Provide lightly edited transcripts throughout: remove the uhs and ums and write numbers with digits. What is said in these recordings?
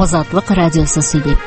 Азатлык радиосы сөйли.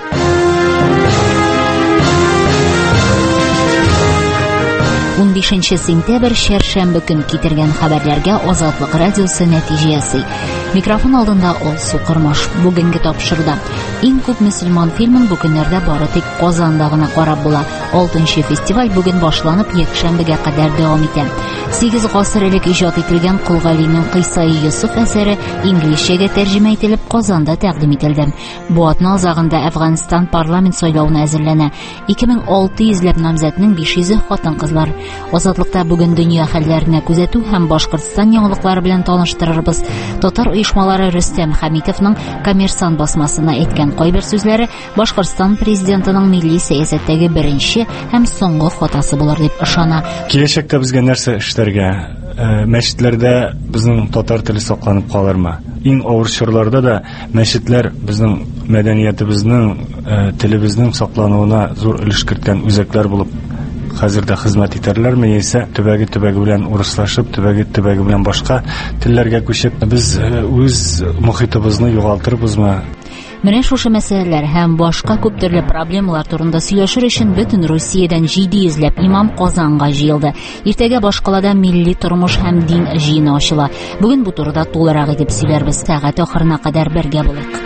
15 сентябрь шәршәмбе көн китергән хәбәрләргә Азатлык радиосы нәтиҗә ясый. Микрофон алдында Алсу Кырмаш. Бүгенге тапшырда иң күп мөселман фильмын бу көннәрдә бары тик Казанда гына карап була. 6нчы фестиваль бүген башланып, якшәмбегә кадәр дәвам итә. 8 гасыр элек иҗат ителгән Кулгалинең Кыйсаи Юсуф әсәре инглизчәгә тәрҗемә ителеп Казанда тәкъдим ителде. Бу атна азагында Әфганстан парламент сайлауына әзерләнә. 2600 ләп намзәтнең 500 хатын-кызлар. Азатлыкта бүген дөнья хәлләренә күзәтү һәм Башкортстан яңалыклары белән таныштырырбыз. Татар оешмалары Рөстәм Хәмитовның Коммерсант басмасына әйткән кайбер сүзләре Башкортстан президентының милли сәясәттәге беренче һәм соңгы хатасы булыр дип ышана. Киләчәктә безгә нәрсә эшләргә? Мәчетләрдә безнең татар теле сакланып калырмы? Иң авыр чорларда да мәчетләр безнең мәдәниятебезнең, телебезнең саклануына зур өлеш керткән үзәкләр булып хәзердә хезмәт итәрләрме, яисә төбәге белән урыслашып, төбәге белән башка телләргә күчеп, без үз мөхитебезне югалтырбызмы? Менә шушы мәсьәләләр һәм башка күп төрле проблемалар турында сөйләшер өчен бөтен Русиядән 700 ләп имам Казанга җыелды. Иртәгә башкалада милли тормыш һәм дин җыены ачыла. Бүген бу турыда тулырак итеп сөйләрбез. Сәгать ахырына кадәр бергә булыйк.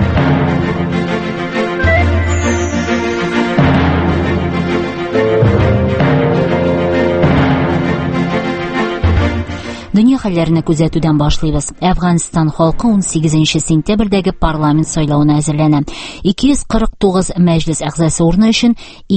Дөнья хәлләренә күзәтүдән башлыйбыз. Әфганстан халкы 18 сентябрьдәге парламент сайлауына әзерләнә. 249 мәҗлес әгъзасы урыны өчен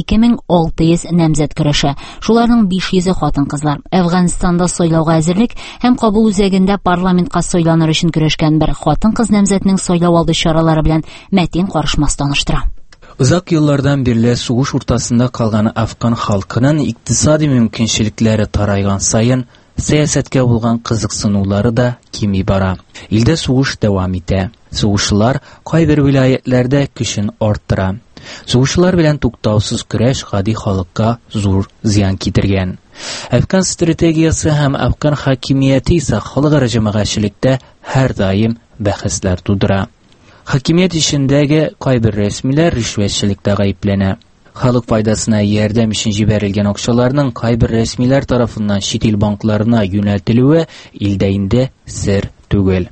2600 намзәт көрәшә. Шуларның 500 хатын-кызлар. Әфганстанда сайлауга әзерлек һәм кабул үзәгендә парламентка сайланыр өчен көрәшкән бер хатын-кыз намзәтнең сайлау алды чаралары белән Мәтин Карышмас таныштыра. Узак еллардан бирле сугыш уртасында калган Афган халкының икътисади мөмкинчелекләре тарайган саен сәясәткә булган кызыксынулары да кими бара. Илдә сугыш дәвам итә. Сугышлар кайбер вилаятләрдә көчен арттыра. Сугышлар белән туктаусыз көрәш гади халыкка зур зыян китергән. Афган стратегиясе һәм Афган хакимияте исә халыкара җәмәгатьчелектә һәр даим бәхәсләр тудыра. Хакимият ишендәге кайбер рәсмиләр ришвәтчелектә гаепләнә. Халык файдасына ярдәм өчен җибәрелгән акчаларның кайбер рәсмиләр тарафыннан чит ил банкларына юнәлтелүе илдә инде сер түгел.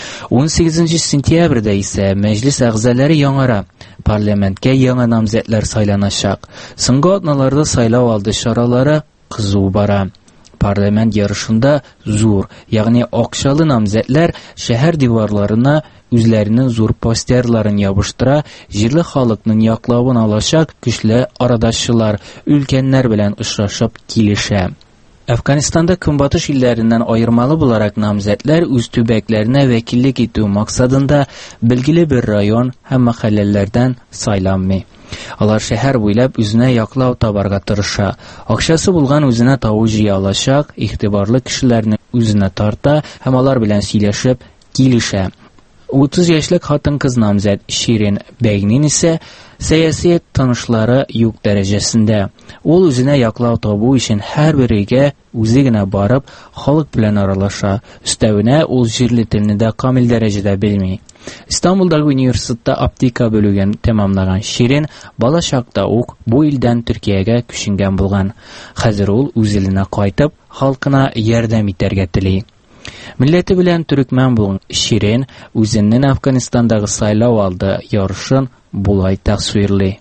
18 сентябрьдә исә мәҗлес әгъзалары яңара. Парламентка яңа намзәтләр сайланачак. Соңгы атналарда сайлау алды чаралары кызу бара. Парламент ярышында зур, ягъни акчалы намзәтләр шәһәр диварларына үзләренең зур постерларын ябыштыра, җирле халыкның яклавын алачак көчле арадашчылар, өлкәннәр белән очрашып килешә. Әфганстанда көнбатыш илләреннән аермалы буларак намзәтләр үз төбәкләренә вәкиллек итү максатында билгеле бер район һәм мәхәлләләрдән сайланмый. Алар шәһәр буйлап үзенә яклау табарга тырыша. Акчасы булган үзенә тавы җыя алачак, игътибарлы кешеләрне үзенә тарта һәм алар белән сөйләшеп килешә. 30 яшьлек хатын-кыз намзәт Ширин Бәйнин исә сәяси танышлары юк дәрәҗәсендә. Ул үзенә яклау табу өчен һәрбер өйгә үзе генә барып, халык белән аралаша. Өстәвенә ул җирле телне дә камил дәрәҗәдә белми. Истанбулдагы университетта оптика бүлеген тәмамлаган Ширин балачакта ук бу илдән Төркиягә күченгән булган. Хәзер ул үз иленә кайтып, халкына ярдәм итәргә тели. Милләте белән төрекмән булган Ширин үзенең Әфганстандагы сайлау алды ярышын булай тасвирлый.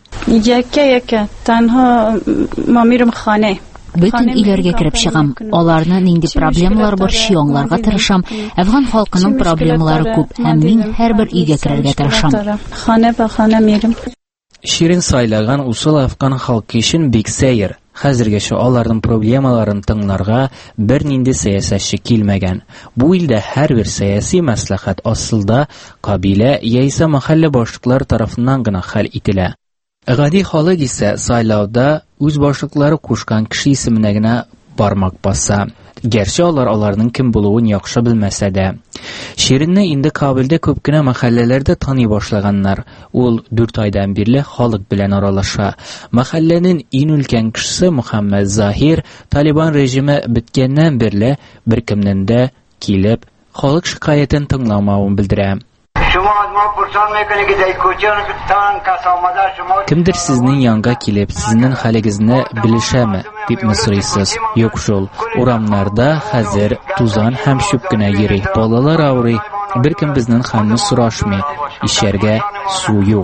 Яка танха мамирым хане. Бөтен иләргә кереп чыгам. Аларны нинди проблемалар бар аңларга тырышам. Әфган халкының проблемалары күп, һәм мин һәрбер өйгә керергә тырышам. Хана мирим. Ширин сайлаган усул Афган халкы өчен бик сәер. Хәзергәчә аларның проблемаларын тыңларга бер нинди сәясәтче килмәгән. Бу илдә һәрбер сәяси мәслихәт асылда кабилә яисә мәхәллә башлыклары тарафыннан гына хәл ителә. Гади халык исә сайлауда үз башлыклары кушкан кеше исеменә генә бармак баса. Гәрчә аларның кем булуын яхшы белмәсә дә. Ширинне инде Кабилдә күп кенә мәхәлләләрдә таный башлаганнар. Ул 4 айдан бирле халык белән аралаша. Мәхәлләнең иң өлкән кешесе Мөхәммәд Захир Талибан режиме биткәннән бирле беркемнән дә килеп халык шикаятен тыңламавын белдерә. Kimdir sizning yanга kelib, sizning haligizni bilishami deb so'raysiz. Yo'q shul. Uramlarda hozir tuzan ham shubgina yirik. Bolalar avri, bir kim bizning hamni so'rashmay. Isherga suv yo'q.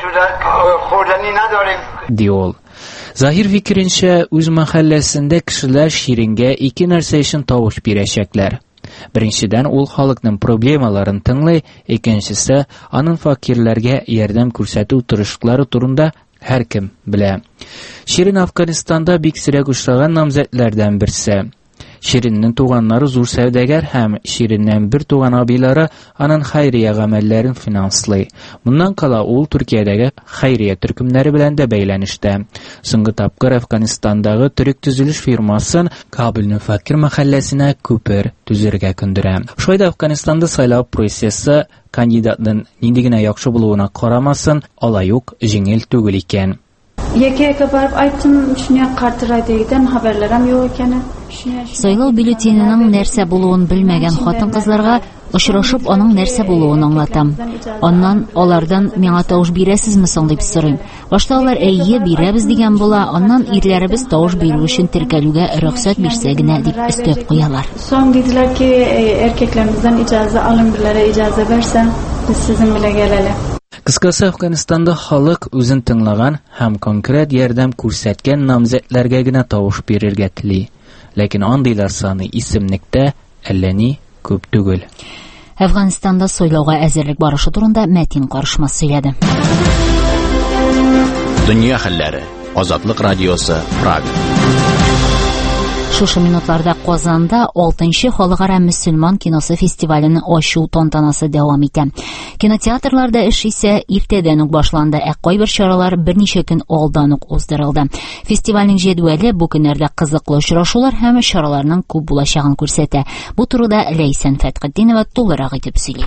Diol. Zahir fikrincha, o'z mahallasida kishilar Shiringa ikki narsa uchun tovush berishaklar. Birinchidan, ul xalqning problemalarini tinglay, ikkinchisi, aning fakirlarga yordam ko'rsatuv turishliklari turunda har kim bila. Shirin Afg'onistonda biksirak uchragan nomzodlardan birisi. Shirinning tug'anlari zo'r savdogar ham Shirinning bir tug'an abilari aning xayriya amallarini finanslay. Bundan qala ul Turkiyadagi xayriya turkumlari bilan da baylanishda. So'nggi tapqir Afg'onistondagi turk tuzilish firmasi Kabulning fakir mahallasina ko'pir tuzirga kundira. Shoyda Afg'onistonda saylov prosesi kandidatning nindigina yaxshi bo'luvina qaramasin, olayuq jengil tugul ekan. Yaka barib aytdim, shuni qartiraydigan xabarlarim yo'q ekan. Saylov bülletenining narsa bo'lуын bilmagan xotin-qizlarga uchrashib, uning narsa bo'lуын аңлатам. Ondan ulardan "Menga тавыш бирәсезме соң" дип сорыйм. Башта алар "Әйе, бирәбез" дигән була, аннан ирләребез тавыш бирү өчен теркәлүгә рөхсәт бирсә генә дип өстәп куялар. Соң диделәр ки, erkeklerimizden icazə alın billərə icazə versə, biz sizin bilə gələlə. Qısqası Afg'onistonda xalq o'zini tinglagan ham konkret yordam ko'rsatgan nomzodlarga gina tovush berishga tili. Lekin andaylar soni ismlikda allani ko'p tugul. Afg'onistonda saylovga әзерлек барышы турында Мәтин Qarışmaz сөйләде. Dünya xəbərləri. Azadlıq radiosu Praga. Шушы минутларда Казанда 6-нчы Халыкара мөселман киносы фестиваленең ачу тантанасы дәвам итә. Кинотеатрларда эш исә иртәдән үк башланды, кайбер чаралар берничә көн алдан ук уздырылды. Фестивальнең җәдвәле бу көннәрдә кызыклы очрашулар һәм чараларның күп булачагын күрсәтә. Бу турыда Ләйсән Фәтхетдинова тулырак итеп сөйли.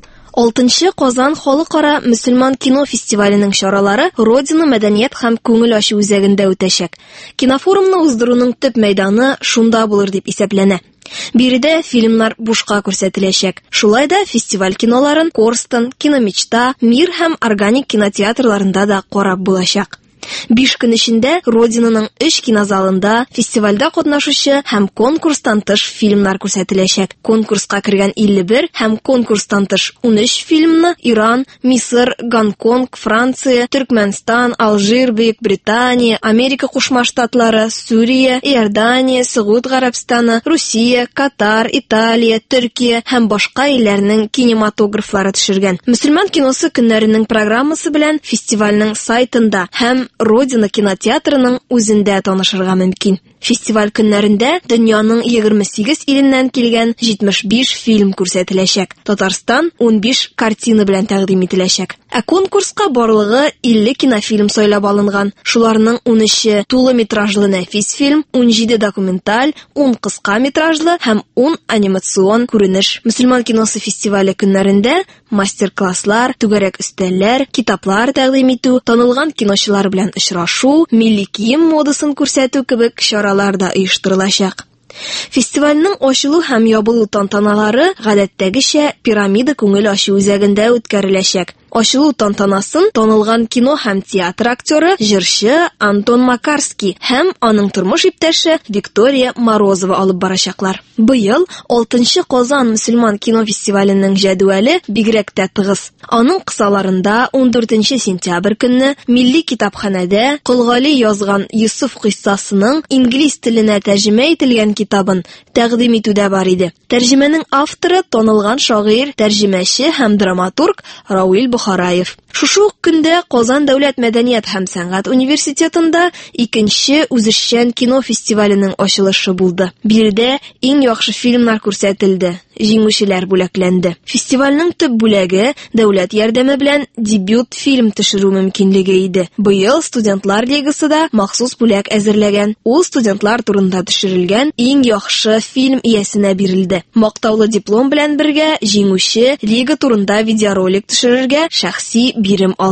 6-нчы Казан Халыкара мөселман кино фестиваленең чаралары Родина мәдәният һәм күңел ачу үзәгендә үтәчәк. Кинофорумны уздыруның төп мәйданы шунда булыр дип исәпләнә. Биредә фильмнар бушка күрсәтеләчәк. Шулай да фестиваль киноларын Корстон, Киномечта, Мир һәм Органик кинотеатрларында да карап булачак. 5 көн эчендә Родинаның 3 кинозалында фестивальдә катнашучы һәм конкурстан тыш фильмнар күрсәтеләчәк. Конкурска кергән 51 һәм конкурстан тыш 13 фильмны Иран, Мисыр, Гонконг, Франция, Түркменстан, Алжир, Бөекбритания, Америка Кушма Штатлары, Сүрия, Иордания, Сауд Гарәбстаны, Русия, Катар, Италия, Төркия һәм башка илләрнең кинематографлары төшергән. Мөселман киносы көннәренең программасы белән фестивальнең сайтында һәм Родина кинотеатрының үзендә танышырга мөмкин. Фестиваль көннәрендә дөньяның 28 иленнән килгән 75 фильм күрсәтеләчәк. Татарстан 15 картина белән тәкъдим ителәчәк. Ә конкурска барлыгы 50 кинофильм сайлап алынган. Шуларның 13 тулы метражлы нәфис фильм, 17 документаль, 10 кыска метражлы һәм 10 анимацион күренеш. Мөселман киносы фестивале көннәрендә мастер-класслар, түгәрәк өстәлләр, китаплар тәкъдим итү, танылган киночылар белән очрашу, милли кием модасын күрсәтү кебек чаралар да оештырылачак. Фестивальнең ачылу һәм ябылу тантаналары гадәттәгечә пирамида күңел ачу үзәгендә үткәреләчәк. Ачылу тантанасын танылган кино һәм театр актеры, җырчы Антон Макарский һәм аның тормыш иптәше Виктория Морозова алып барачаклар. Быел 6-нчы Казан мөселман кино фестиваленең җәдвәле бигрәк тә тыгыз. Аның кысаларында 14 сентябрь көнне Милли китапханәдә Кылгали язган Йосыф кыйссасының инглиз теленә тәрҗемә ителгән китабын тәкъдим итүдә бар иде. Тәрҗемәнең авторы танылган шагыйрь, тәрҗемәче һәм драматург Рауил Бухараев. Шушы ук көндә Казан дәүләт мәдәният һәм сәнгать университетында 2нче үзешчән кино фестиваленең ачылышы булды. Биредә иң яхшы фильмнар күрсәтелде. Җиңүчеләр бүләкләнде. Фестивальнең төп бүләге дәүләт ярдәме белән дебют фильм төшерү мөмкинлеге иде. Быел студентлар лигасы да махсус бүләк әзерләгән. Ул студентлар турында төшерелгән иң яхшы фильм иясенә бирелде. Мактаулы диплом белән бергә җиңүче лига турында видеоролик төшерергә шәхси бирем алды.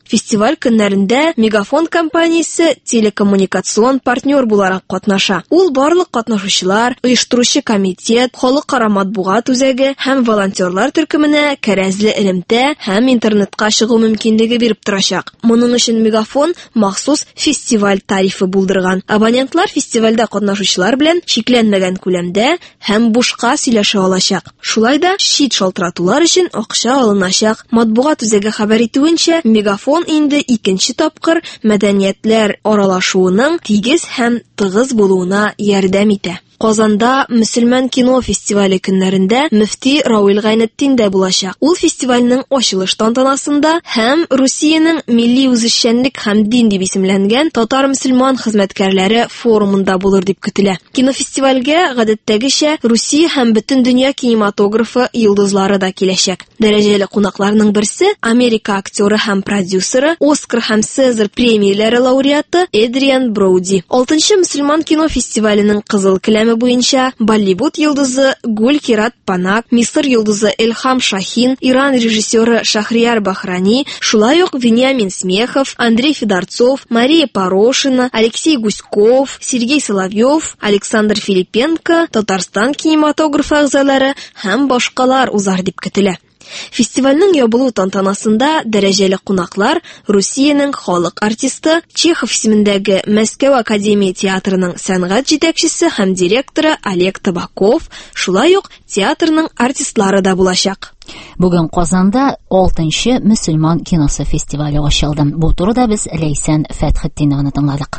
Фестиваль көннәрендә Мегафон компаниясе телекоммуникацион партнер буларак катнаша. Ул барлык катнашучылар, оештыручы комитет, халыкара матбугат үзәге һәм волонтерлар төркеменә кәрәзле элемтә һәм интернетка чыгу мөмкинлеге биреп торачак. Моның өчен Мегафон махсус фестиваль тарифы булдырган. Абонентлар фестивальдә катнашучылар белән чикләнмәгән күләмдә һәм бушка сөйләшә алачак. Шулай да шит шалтыратулар өчен акча алыначак. Матбугат үзәге хәбәр итүенчә, Мегафон инде икенче тапкыр мәдәниятләр аралашуының тигез һәм тыгыз булуына ярдәм итә. Казанда Мөселман кино фестивале көннәрендә мөфти Рауил Гайнетдин дә булачак. Ул фестивальнең ачылыш тантанасында һәм Русиянең милли үзешчәнлек һәм дин дип исемләнгән татар-мөселман хезмәткәрләре форумында булыр дип көтелә. Кинофестивальгә гадәттәгечә Русия һәм бөтен дөнья кинематографы йолдызлары да киләчәк. Дәрәҗәле кунакларның берсе Америка актеры һәм продюсеры, Оскар һәм Цезарь премияләре лауреаты Эдриан Броуди. 6-нчы Мөселман кино фестиваленең кызыл келәме буенча Болливуд йолдызы Гуль-Кират Панак, Мисыр йолдызы Эльхам Шахин, Иран режиссеры Шахрияр Бахрани, шулай ук Вениамин Смехов, Андрей Федорцов, Мария Порошина, Алексей Гуськов, Сергей Соловьев, Александр Филипенко, Татарстан кинематографы әгъзалары һәм башкалар узар дип көтелә. Фестивальнең ябылу тантанасында дәрәҗәле кунаклар Русиянең халык артисты, Чехов исемендәге Мәскәү Академия театрының сәнгать җитәкчесе һәм директоры Олег Табаков, шулай ук театрның артистлары да булачак. Бүген Казанда 6-нчы Мөселман киносы фестивале ачылды. Бу турыда без Ләйсән Фәтхетдиновны тыңладык.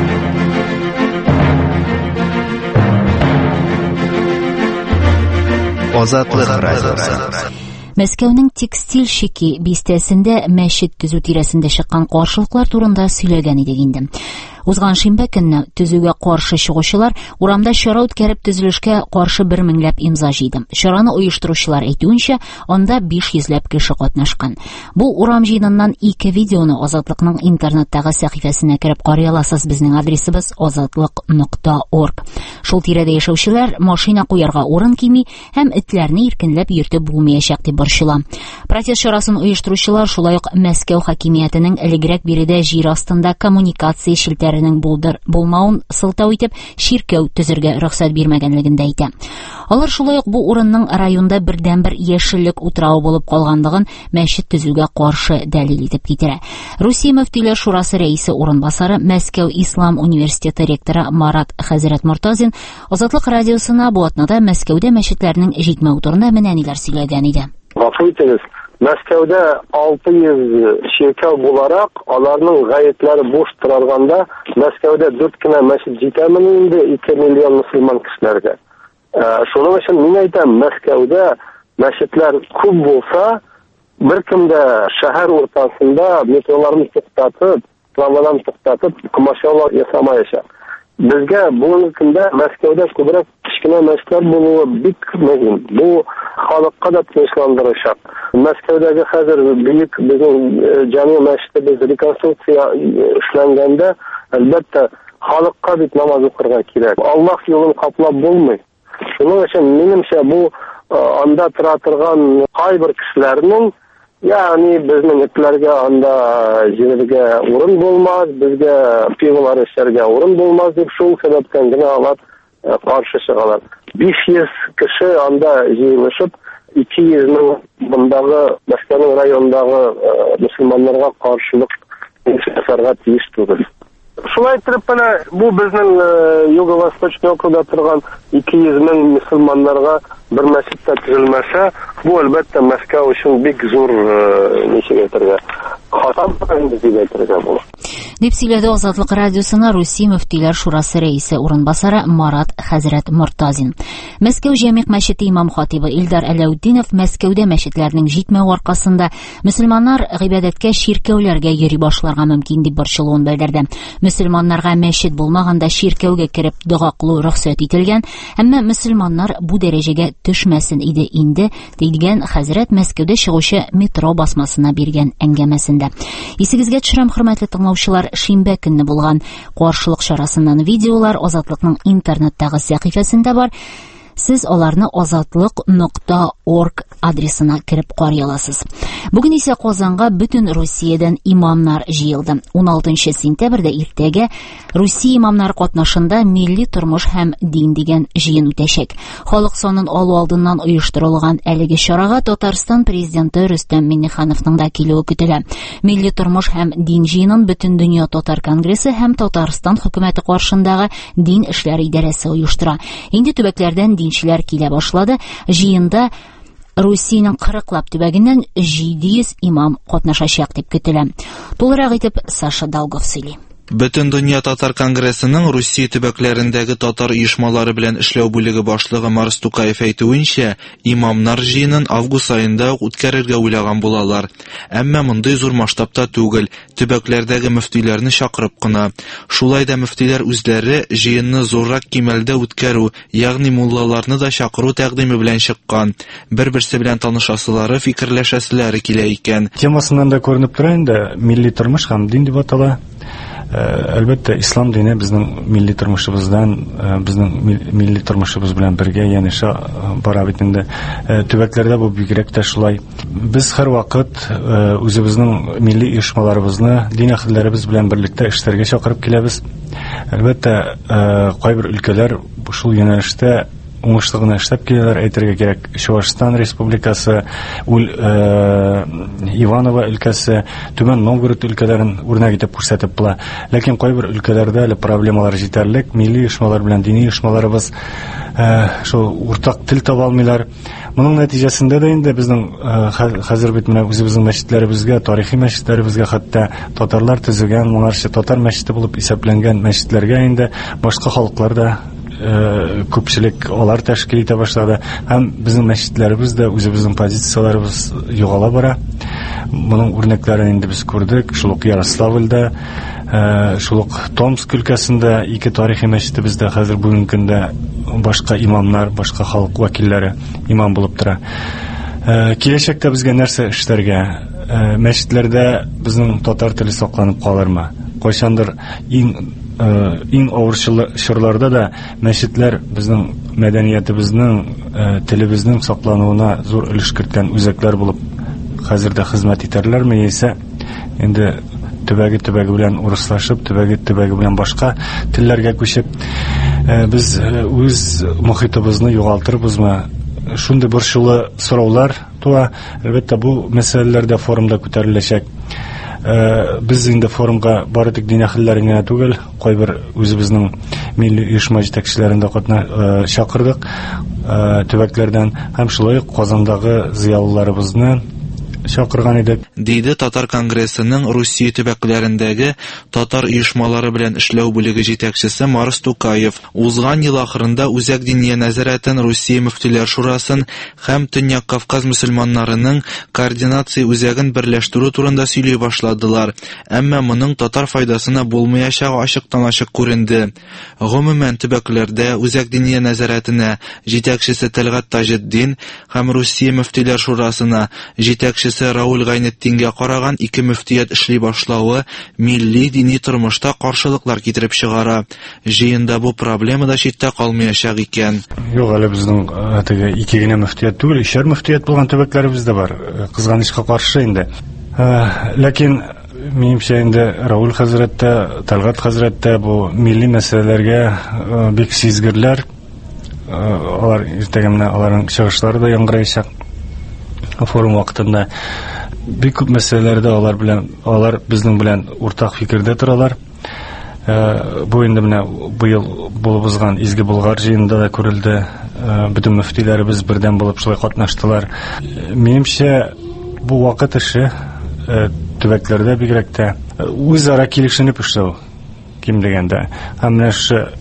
Азатлык радиосы. Мәскәүнең текстильщики бистәсендә мәчет төзү тирәсендә чыккан каршылыклар турында сөйләгән идек инде. Узган шимбә көнне төзүгә каршы чыгучылар урамда чара үткәреп төзелешкә каршы 1000 имза җыйды. Чараны оештыручылар әйтүенчә, анда 500 кеше катнашкан. Бу урам җыеныннан 2 видеоны Азатлыкның интернеттагы сәхифәсенә кереп карый аласыз. Безнең адресыбыз azatlyk.org. Шул тирәдә яшәүчеләр машина куярга урын кими һәм этләрне иркенләп йөртеп булмаячак дип борчыла. Протест чарасын оештыручылар шулай ук Мәскәү хакимиятенең элегрәк биредә җир астында коммуникация шелтәре булмауын сылтау итеп ширкәү төзергә рөхсәт бирмәгәнлеген дә әйтә. Алар шулай ук бу урынның районда бердән-бер яшеллек утрауы булып калганлыгын мәчет төзүгә каршы дәлил итеп китерә. Русия мөфтиләр шурасы рәисе урынбасары, Мәскәү Ислам университеты ректоры Марат Хәзрәт Мортазин Азатлык радиосына бу атнада Мәскәүдә мәчетләрнең җитмәү турында менә ниләр сөйләгән иде. Мәскәүдә 600 ширкәү буларак, аларның гаетләре буш торганда, Мәскәүдә 4 кенә мәчет җитәме инде 2 миллион мөселман кешеләргә. Шуның өчен мин әйтәм, Мәскәүдә мәчетләр күп булса, беркем дә шәһәр уртасында метроларны туктатып, трамвайларны туктатып, коммерциялар ясамаячак. Безгә бүгенге көндә Мәскәүдә күбрәк кечкенә мәчетләр булуы бик мөһим. Бу халыкка да тынычландырачак. Мәскәүдәге хәзер бөек безнең җәми мәчетебез реконструкция эшләнгәндә, әлбәттә, халыкка бит намаз укырга кирәк. Аллаһ юлын каплап булмый. Шуның өчен минемчә бу анда тора торган кайбер кешеләрнең, ягъни безнең этләргә анда җиргә урын булмас, безгә пиволар эшләргә урын булмас дип шул сәбәптән генә алар каршы чыгалар. 500 кеше анда җыелышып, 200 мең бундагы Мәскәү районындагы мөселманнарга каршылык ясарга тиеш түгел. Шулай итеп, бу безнең Юго-Восточный округда торган 200 мең мөселманнарга бер мәчеттә төзелмәсә, бу әлбәттә Мәскәү өчен бик зур ничек әйтергә, хатам дип әйтергә була. Дип сөйләде Азатлык радиосына Русия мөфтиләр шурасы рәисе урынбасары Марат Хәзрәт Мортазин. Мәскәү җәмигъ мәчете имам хатибы Илдар Әләүддинов Мәскәүдә мәчетләрнең җитмәү аркасында мөселманнар гыйбадәткә ширкәүләргә йөри башларга мөмкин дип борчылуын белдерде. Мөселманнарга мәчет булмаганда ширкәүгә кереп дуга кылу рөхсәт ителгән, әмма мөселманнар бу дәрәҗәгә төшмәсен иде инде, дигән Хәзрәт Мәскәүдә чыгучы метро басмасына биргән әңгәмәсендә. Исегезгә төшерәм, хөрмәтле тыңлаучылар, шимбә көнне булган каршылык чарасыннан видеолар Азатлыкның интернеттагы сәхифәсендә бар. Сез аларны azatlıq.org адресына кирип карый аласыз. Бүген исә Казанга бүтән Русиядән имамнар җыелды. 16 сентябрьдә иртәгә Русия имамнары катнашында милли тормыш һәм дин дигән җыен үтәчәк. Халык санын алу алдыннан оештырылган әлеге чарага Татарстан президенты Рөстәм Миңнехановның да килүе көтелә. Милли тормыш һәм дин җыенын Бөтен дөнья татар конгрессы һәм Татарстан хөкүмәте каршындагы дин эшләре идарәсе оештыра. Инде төбәкләрдән динчеләр килә башлады. Җыенда Русиянең 40лап төбәгеннән 700 имам катнашачак дип көтелә. Тулырак итеп Саша Долгов сөйли. Бөтен дөнья татар конгрессының Русия төбәкләрендәге татар оешмалары белән эшләү бүлеге башлыгы Марс Тукаев әйтүенчә, имамнар җыенын август айында ук үткәрергә уйлаган булалар. Әмма мондый зур масштабта түгел, төбәкләрдәге мөфтиләрне чакырып кына. Шулай да мөфтиләр үзләре җыенны зуррак кимәлдә үткәрү, ягъни муллаларны да чакыру тәкъдиме белән чыккан. Бер-берсе белән танышасылары, фикерләшәселәре килә икән. Темасыннан да күренеп тора инде, милли тормыш һәм дин дип атала. Әлбәттә, ислам дине безнең милли тормышыбыздан, безнең милли тормышыбыз белән бергә янәшә бара бит инде. Төбәкләрдә бу бигрәк тә шулай. Без һәрвакыт үзебезнең милли оешмаларыбызны дин әһелләребез белән берлектә эшләргә чакырып киләбез. Әлбәттә, кайбер өлкәләр шул юнәлештә уңышлы гына эшләп киләләр, әйтергә кирәк. Чувашстан Республикасы, Иваново өлкәсе, Түбән Новгород өлкәләрен үрнәк итеп күрсәтеп була. Ләкин кайбер өлкәләрдә әле проблемалар җитәрлек, милли оешмалар белән дини оешмаларыбыз шул уртак тел таба алмыйлар. Моның нәтиҗәсендә дә инде безнең хәзер бит менә үзебезнең мәчетләребезгә, тарихи мәчетләребезгә, хәтта татарлар төзегән, моңарчы татар мәчете булып исәпләнгән мәчетләргә инде башка халыклар да күпчелек алар тәшкил итә башлады. Һәм безнең мәчетләребез дә үзебезнең позицияләребез югала бара. Моның үрнәкләрен инде без күрдек. Шул ук Ярославльдә, шул ук Томск өлкәсендә 2 тарихи мәчетебездә хәзер бүгенге көндә башка имамнар, башка халык вәкилләре имам булып тора. Киләчәктә безгә нәрсә эшләргә? Мәчетләрдә безнең татар теле сакланып калырмы? Кайчандыр иң авыр чорларда да мәчетләр безнең мәдәниятебезнең, телебезнең саклануына зур өлеш керткән үзәкләр булып хәзер дә хезмәт итәрләрме, яисә инде төбәге белән урыслашып, төбәге белән башка телләргә күчеп, без үз мөхитебезне югалтырбызмы? Шундый борчулы сораулар туа. Әлбәттә, бу мәсьәләләрдә форумда күтәреләчәк. Biz инде форумга бары тик дин әһелләрен генә түгел, кайбер үзебезнең милли оешма җитәкчеләрен дә чакырдык төбәкләрдән, һәм шулай ук Казандагы зыялыларыбызны чакырган идек. Диде Татар конгрессының Русия төбәкләрендәге татар оешмалары белән эшләү бүлеге җитәкчесе Марс Тукаев. Узган ел ахырында Үзәк диния нәзарәтен, Русия мөфтиләр шурасын һәм Төньяк Кавказ мөселманнарының координация үзәген берләштерү турында сөйли башладылар. Әмма моның татар файдасына булмаячагы ачыктан-ачык күренде. Гомумән төбәкләрдә Үзәк диния нәзарәтенә җитәкчесе Тәлгат Таҗетдин һәм Русия мөфтиләр шурасына җитәкчесе Рауль Гайнетдингә караган 2 мөфтият эшли башлавы милли дини тормышта каршылыклар китереп чыгара. Җыенда бу проблема да читтә калмаячак икән. Юк, әле безнең теге 2 генә мөфтият түгел, 3 мөфтият булган төбәкләребез дә бар. Кызганычка каршы инде. Ләкин минемчә инде Рауль хәзрәттә, Тәлгат хәзрәттә бу милли мәсьәләләргә бик сизгерләр. Алар иртәгә менә аларның чыгышлары да яңгыраячак. Форум вакытында бик күп мәсьәләләрдә алар безнең белән уртак фикердә торалар. Бу инде менә быел булып узган Изге Болгар җыенында да күрелде. Бүтән мөфтиләребез бердән булып шулай катнаштылар. Минемчә, бу вакыт эше төбәкләрдә бигрәк тә үзара килешенеп эшләү ким дигәндә. Һәм менә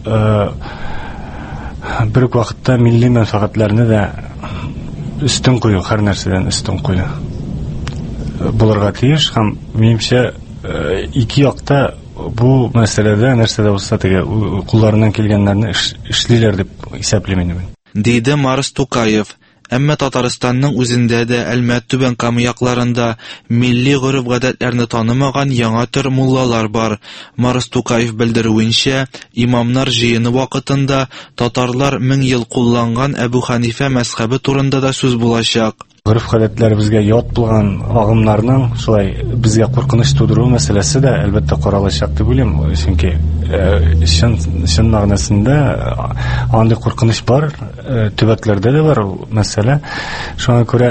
бер үк вакытта милли мәнфәгатьләрне дә üstün кую, һәр нәрсәдән üstün кую булырга тиеш. Һәм минемчә, 2 якта бу мәсьәләдә нәрсәдә булса теге кулларыннан килгәннәрне эшлиләр дип исәплим инде. Диде Марс Тукаев. Әмма Татарстанның үзендә дә Әлмәт, Түбән Кама якларында милли гореф-гадәтләрне танымаган яңа төр муллалар бар. Марс Тукаев белдерүенчә, имамнар җыены вакытында татарлар 1000 ел кулланган Әбу Ханифа мәзһәбе турында да сүз булачак. Гореф-гадәтләр безгә ят булган агымнарның шулай безгә куркыныч тудыру мәсьәләсе дә әлбәттә каралачак дип уйлыйм. Чөнки чын мәгънәсендә андый куркыныч бар, төбәкләрдә дә бар мәсьәлә. Шуңа күрә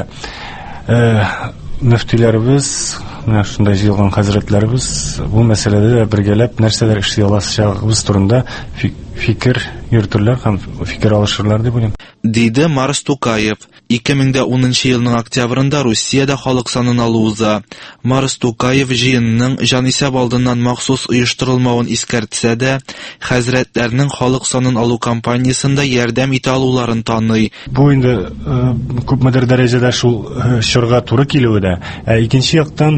мөфтиләребез, менә шундай җыелган хәзрәтләребез бу мәсьәләдә дә бергәләп нәрсәләр эшли алачагыбыз турында фикер йөртүләр һәм фикер алышырлар дип уйлыйм. Диде Марс Тукаев. 2010 елның октябрында Россиядә халык санын алу уза. Марс Тукаев җыенның җанисәп алдыннан махсус оештырылмавын искәртсә дә, хәзрәтләрнең халык санын алу кампаниясында ярдәм итә алуларын таный. Бу инде күпмедер дәрәҗәдә шул чорга туры килүе дә. Икенче яктан,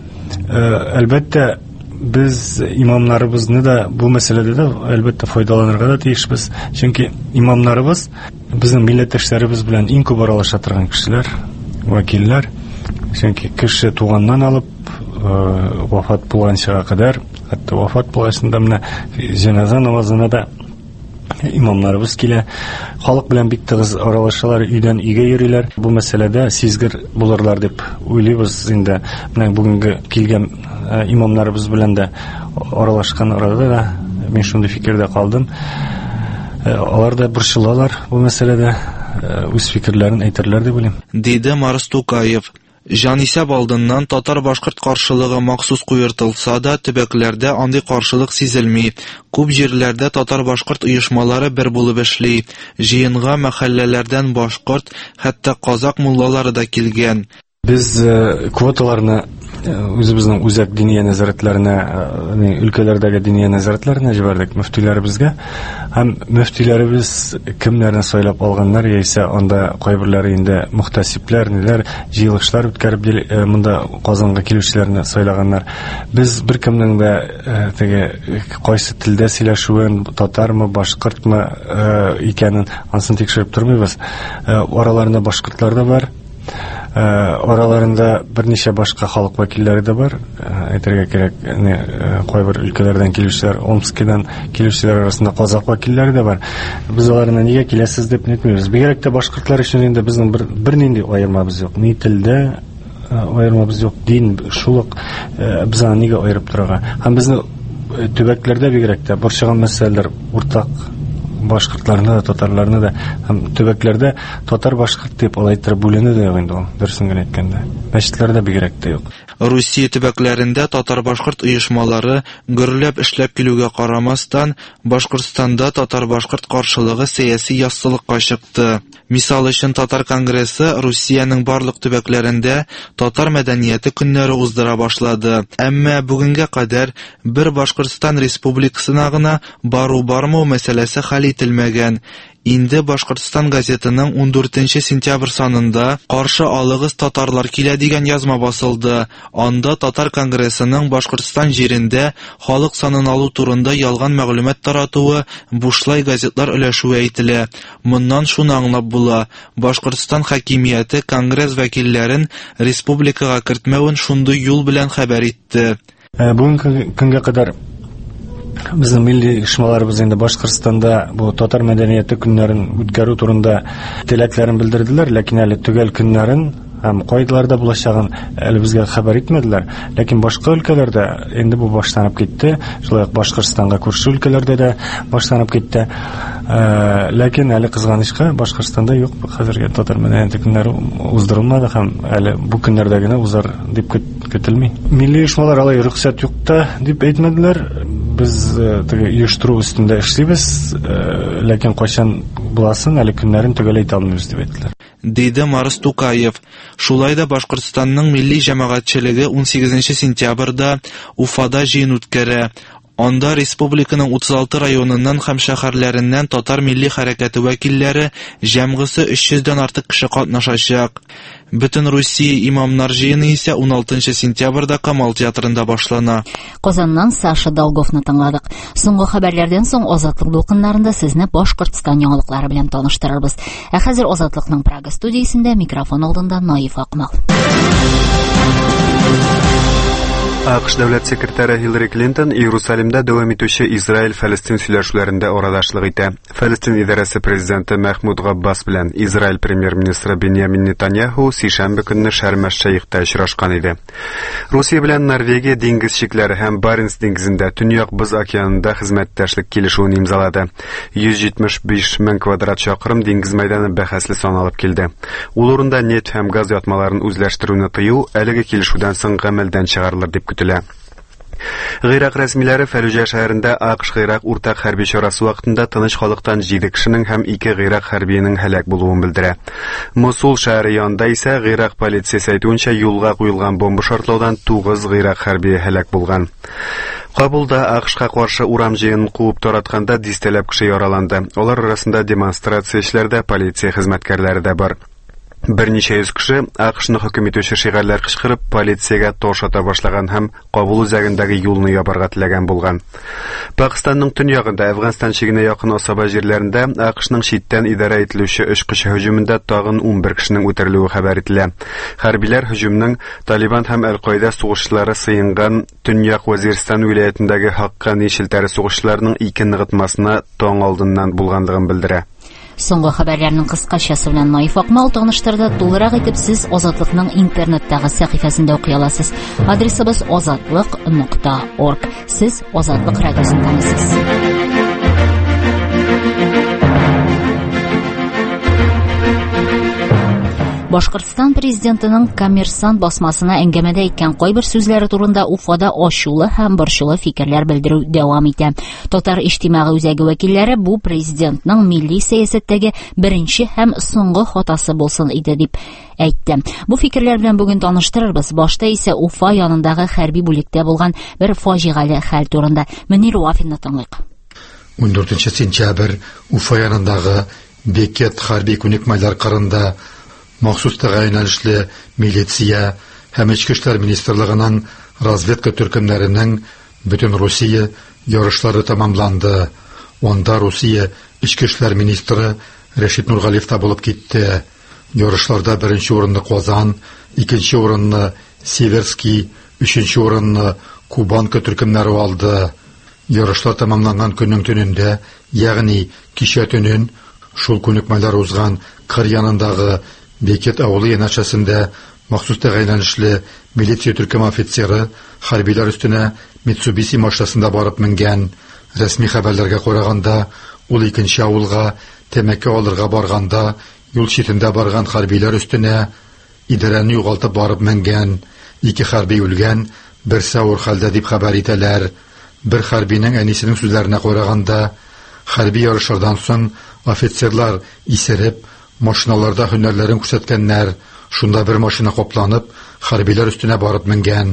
әлбәттә без имамнарыбызны да бу мәсьәләдә дә әлбәттә файдаланырга да тиешбез. Чөнки имамнарыбыз безнең милләттәшләребез белән иң күп аралаша торган кешеләр, вәкилләр. Чөнки кеше туганнан алып вафат булганчага кадәр, хәтта вафат булганда менә җеназа намазына да имамнарыбыз килә. Халык белән бик тыгыз аралашалар, өйдән өйгә йөриләр. Бу мәсьәләдә сизгер булырлар дип уйлыйбыз инде. Менә бүгенге килгән имамнарыбыз белән дә аралашкан арада да мин шундый фикердә калдым. Алар да борчылалар бу мәсьәләдә, үз фикерләрен әйтерләр дип уйлыйм. Диде Марс Тукаев. Җанисәп алдыннан татар-башкорт каршылыгы махсус куертылса да, төбәкләрдә андый каршылык сизелми. Күп җирләрдә татар-башкорт оешмалары бер булып эшли. Җыенга мәхәлләләрдән башкорт, хәтта казак муллалары да килгән. Без квоталарны үзебезнең үзәк диния нәзарәтләренә, өлкәләрдәге диния нәзарәтләренә җибәрдек мөфтиләребезгә. Һәм мөфтиләребез кемнәрне сайлап алганнар, яисә анда кайберләре инде мөхтәсипләр, ниләр, җыелышлар үткәреп монда Казанга килүчеләрне сайлаганнар. Без беркемнең дә теге кайсы телдә сөйләшүен, татармы, башкортмы икәнен ансын тикшереп тормыйбыз. Араларында башкортлар да бар. Араларында берничә башка халык вәкилләре дә бар. Әйтергә кирәк, кайбер өлкәләрдән килүчеләр, Омскидан килүчеләр арасында казак вәкилләре дә бар. Без аларны нигә киләсез дип әйтмибез. Бигрәк тә башкортлар өчен инде безнең бернинди аермабыз юк. Ни телдә аермабыз юк, дин шулык без аны нигә аерып торырга. Һәм безне төбәкләрдә бигрәк тә борчыган мәсьәләләр уртак. Башкортларны да, татарларны да, һәм төбәкләрдә татар-башкорт дип алайтырып бүленү дә юк инде ул, дөресен генә әйткәндә. Мәчетләрдә бигрәк тә юк. Русия төбәкләрендә татар-башкорт оешмалары гөрләп эшләп килүгә карамастан, Башкортстанда татар-башкорт каршылыгы сәяси яссылыкка чыкты. Мисал өчен Татар конгрессы Русиянең барлык төбәкләрендә татар мәдәнияте көннәре уздыра башлады. Әмма бүгенгә кадәр бер Башкортстан республикасына гына бару-бармау мәсьәләсе хәл ителмәгән. Инде Башкортстан газетының 14 сентябрь санында «Каршы алыгыз татарлар килә» дигән язма басылды. Анда Татар конгрессының Башкортстан җирендә халык санын алу турында ялган мәгълүмат таратуы, бушлай газетлар өләшүе әйтелә. Моннан шуны аңлап була. Башкортстан хакимияте конгресс вәкилләрен республикага кертмәвен шундый юл белән хәбәр итте. Бүгенге көнгә кадәр безнең милли оешмаларыбыз инде Башкортстанда бу татар мәдәнияте көннәрен үткәрү турында теләкләрен белдерделәр, ләкин әле төгәл көннәрен һәм кайдаларда булачагын әле безгә хәбәр итмәделәр. Ләкин башка өлкәләрдә инде бу башланып китте. Шулай ук Башкортстанга күрше өлкәләрдә дә башланып китте. Ләкин әле кызганычка Башкортстанда юк, хәзергә татар мәдәнияте көннәре уздырылмады һәм әле бу көннәрдә генә узар дип көтелми. Милли оешмалар алай рөхсәт юк та дип әйтмәделәр. Без теге оештыру өстендә эшлибез, ләкин кайчан буласын әле көннәрен төгәл әйтә алмыйбыз дип әйттеләр. Диде Марс Тукаев. Шулай да Башкортстанның милли җәмәгатьчелеге 18 сентябрьдә Уфада җыен үткәрә. Анда республиканың 36 районыннан һәм шәһәрләреннән татар милли хәрәкәте вәкилләре җәмгысе 300-дән артык кеше катнашачак. Бөтен Русия имамнар җыены исә 16 сентябрьдә Камал театрында башлана. Казаннан Саша Долговны тыңладык. Соңгы хәбәрләрдән соң Азатлык дулкыннарында сезне Башкортстан яңалыклары белән таныштырырбыз. Ә хәзер Азатлыкның Прага студиясендә микрофон алдында Наиф Акмал. АКШ дәүләт секретаре Хиллари Клинтон Иерусалимдә дәвам итүче Израиль-Фәлестин сөйләшүләрендә арадашлык итә. Фәлестин идарәсе президенты Мәхмүд Габбас белән Израиль премьер-министры Беньямин Нетаньяху сишәмбе көнне Шарм-әш-Шейхта очрашкан иде. Русия белән Норвегия диңгез чикләре һәм Баренц диңгезендә Төньяк Боз океанында хезмәттәшлек килешүен имзалады. 175 мең квадрат чакрым диңгез мәйданы бәхәсле саналып килде. Ул урында нефть һәм газ ятмаларын үзләштерүне тыю әлеге килешүдән соң гамәлдән чыгарылыр дип көтелә. Гыйрак рәсмиләре Фәлүҗә шәһәрендә АКШ-Гыйрак уртак хәрби чарасы вакытында тыныч халыктан 7 кешенең һәм 2 гыйрак хәрбиянең һәлак булуын белдерә. Мосул шәһәре янында исә гыйрак полициясе әйтүенчә юлга куелган бомба шартлаудан 9 гыйрак хәрби һәлак булган. Кабулда АКШ-ка каршы урам җыенын куып таратканда дистәләп кеше яраланды. Алар арасында демонстрациячеләрдә полиция хезмәткәрләре дә бар. Берничә йөз кеше АКШны хөкем итүче шигарьләр кычкырып полициягә таш ата башлаган һәм Кабул үзәгендәге юлны ябарга теләгән булган. Пакистанның төньягында Әфганстан чигенә якын асаба җирләрендә АКШның читтән идарә ителүче очкыч һөҗүмендә тагын 11 кешенең үтерелүе хәбәр ителә. Хәрбиләр һөҗүмнең Талибан һәм Әл-Каида сугышчылары сыенган Төньяк Вазиристан вилаятендәге Хаккани шелтәре сугышчыларының 2 ныгытмасына таң алдыннан булганлыгын белдерә. Соңгы хәбәрләрнең кыскачасы белән Наиф Акмал таныштырды. Тулырак итеп сез Азатлыкның интернеттагы сәхифәсендә укый аласыз. Адресыбыз azatlык.org. Сез Азатлык радиосын тыңлыйсыз. Башкортстан президентының Коммерсант басмасына әңгәмәдә әйткән кайбер сүзләре турында Уфада ачулы һәм борчулы фикерләр белдерү дәвам итә. Татар иҗтимагый үзәге вәкилләре бу президентның милли сәясәттәге беренче һәм соңгы хатасы булсын иде дип әйтте. Бу фикерләр белән бүген таныштырырбыз. Башта исә Уфа янындагы хәрби бүлектә булган бер фаҗигале хәл турында. Мөнир Вафинны тыңлыйк. 14 сентябрь Уфа янындагы Бекет хәрби күнекмәләр кырында махсус тәгаенләнешле милиция һәм Ичке эшләр министрлыгының разведка төркемнәренең бөтен Русия ярышлары тәмамланды. Онда Русия Ичке эшләр министры Рәшит Нургалиев та булып китте. Ярышларда беренче урынны Казан, икенче урынны Северский, өченче урынны Кубанка төркемнәре алды. Ярышлар тәмамланган көннең төнендә, ягъни кичә төнен, шул күнекмәләр узган кыр янындагы Бекет авылы янәшәсендә махсус тәгаенләнешле милиция төркем офицеры хәрбиләр өстенә Mitsubishi машинасында барып менгән. Рәсми хәбәрләргә караганда, ул икенче авылга тәмәке алырга барганда, юл читендә барган хәрбиләр өстенә идарәне югалтып барып менгән. 2 хәрби үлгән, берсе авыр хәлдә дип хәбәр итәләр. Бер хәрбинең әнисенең сүзләренә караганда, хәрби ярышлардан соң офицерлар исереп машиналарда һөнәрләрен күрсәткәннәр. Шунда бер машина капланып, хәрбиләр өстенә барып менгән.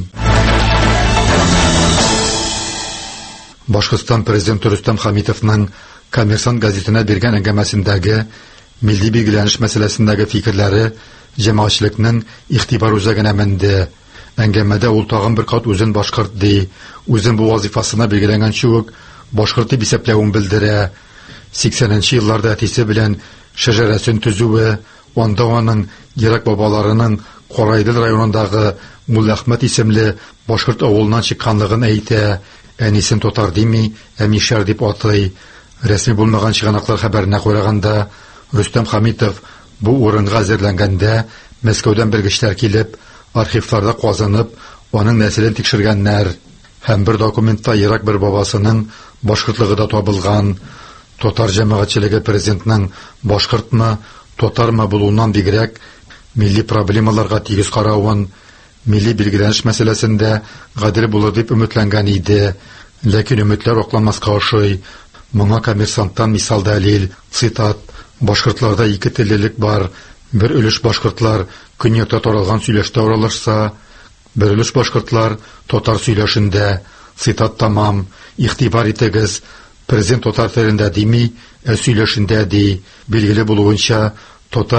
Башкортстан президенты Рөстәм Хәмитовның Коммерсант газетына биргән әңгәмәсендәге милли билгеләнеш мәсьәләсендәге фикерләре җәмәгатьчелекнең игътибар үзәгенә менде. Әңгәмәдә ул тагын бер кат үзен башкорт ди. Үзен бу вазифасына билгеләнгәнче үк башкорт дип исәпләвен белдерә. 80нче елларда әтисе белән шәҗәрәсен төзүе, анда аның ерак бабаларының Карайдыл районындагы Мулла Әхмәт исемле башкорт авылыннан чыкканлыгын әйтә. Әнисен татар дими, Мишәр дип атый. Рәсми булмаган чыганаклар хәбәренә караганда, Рөстәм Хәмитов бу урынга әзерләнгәндә Мәскәүдән белгечләр килеп, архивларда казынып, аның нәселен тикшергәннәр. Һәм бер документта ерак бер бабасының башкортлыгы да табылган. Татар җәмәгатьчелеге президентның башкортмы, татармы булуыннан бигрәк милли проблемаларга тигез каравын, милли билгеләнеш мәсьәләсендә гадел булыр дип өметләнгән иде. Ләкин өметләр акланмаска ошый. Моңа Коммерсанттан мисал дәлил, цитат: башкортларда 2 теллелек бар. Бер өлеш башкортлар көньякта таралган сөйләштә аралашса, бер өлеш башкортлар татар сөйләшендә. Цитат тамам. Игътибар итегез. Президент татар телендә дими, сөйләшендә ди. Билгеле булуынча, татар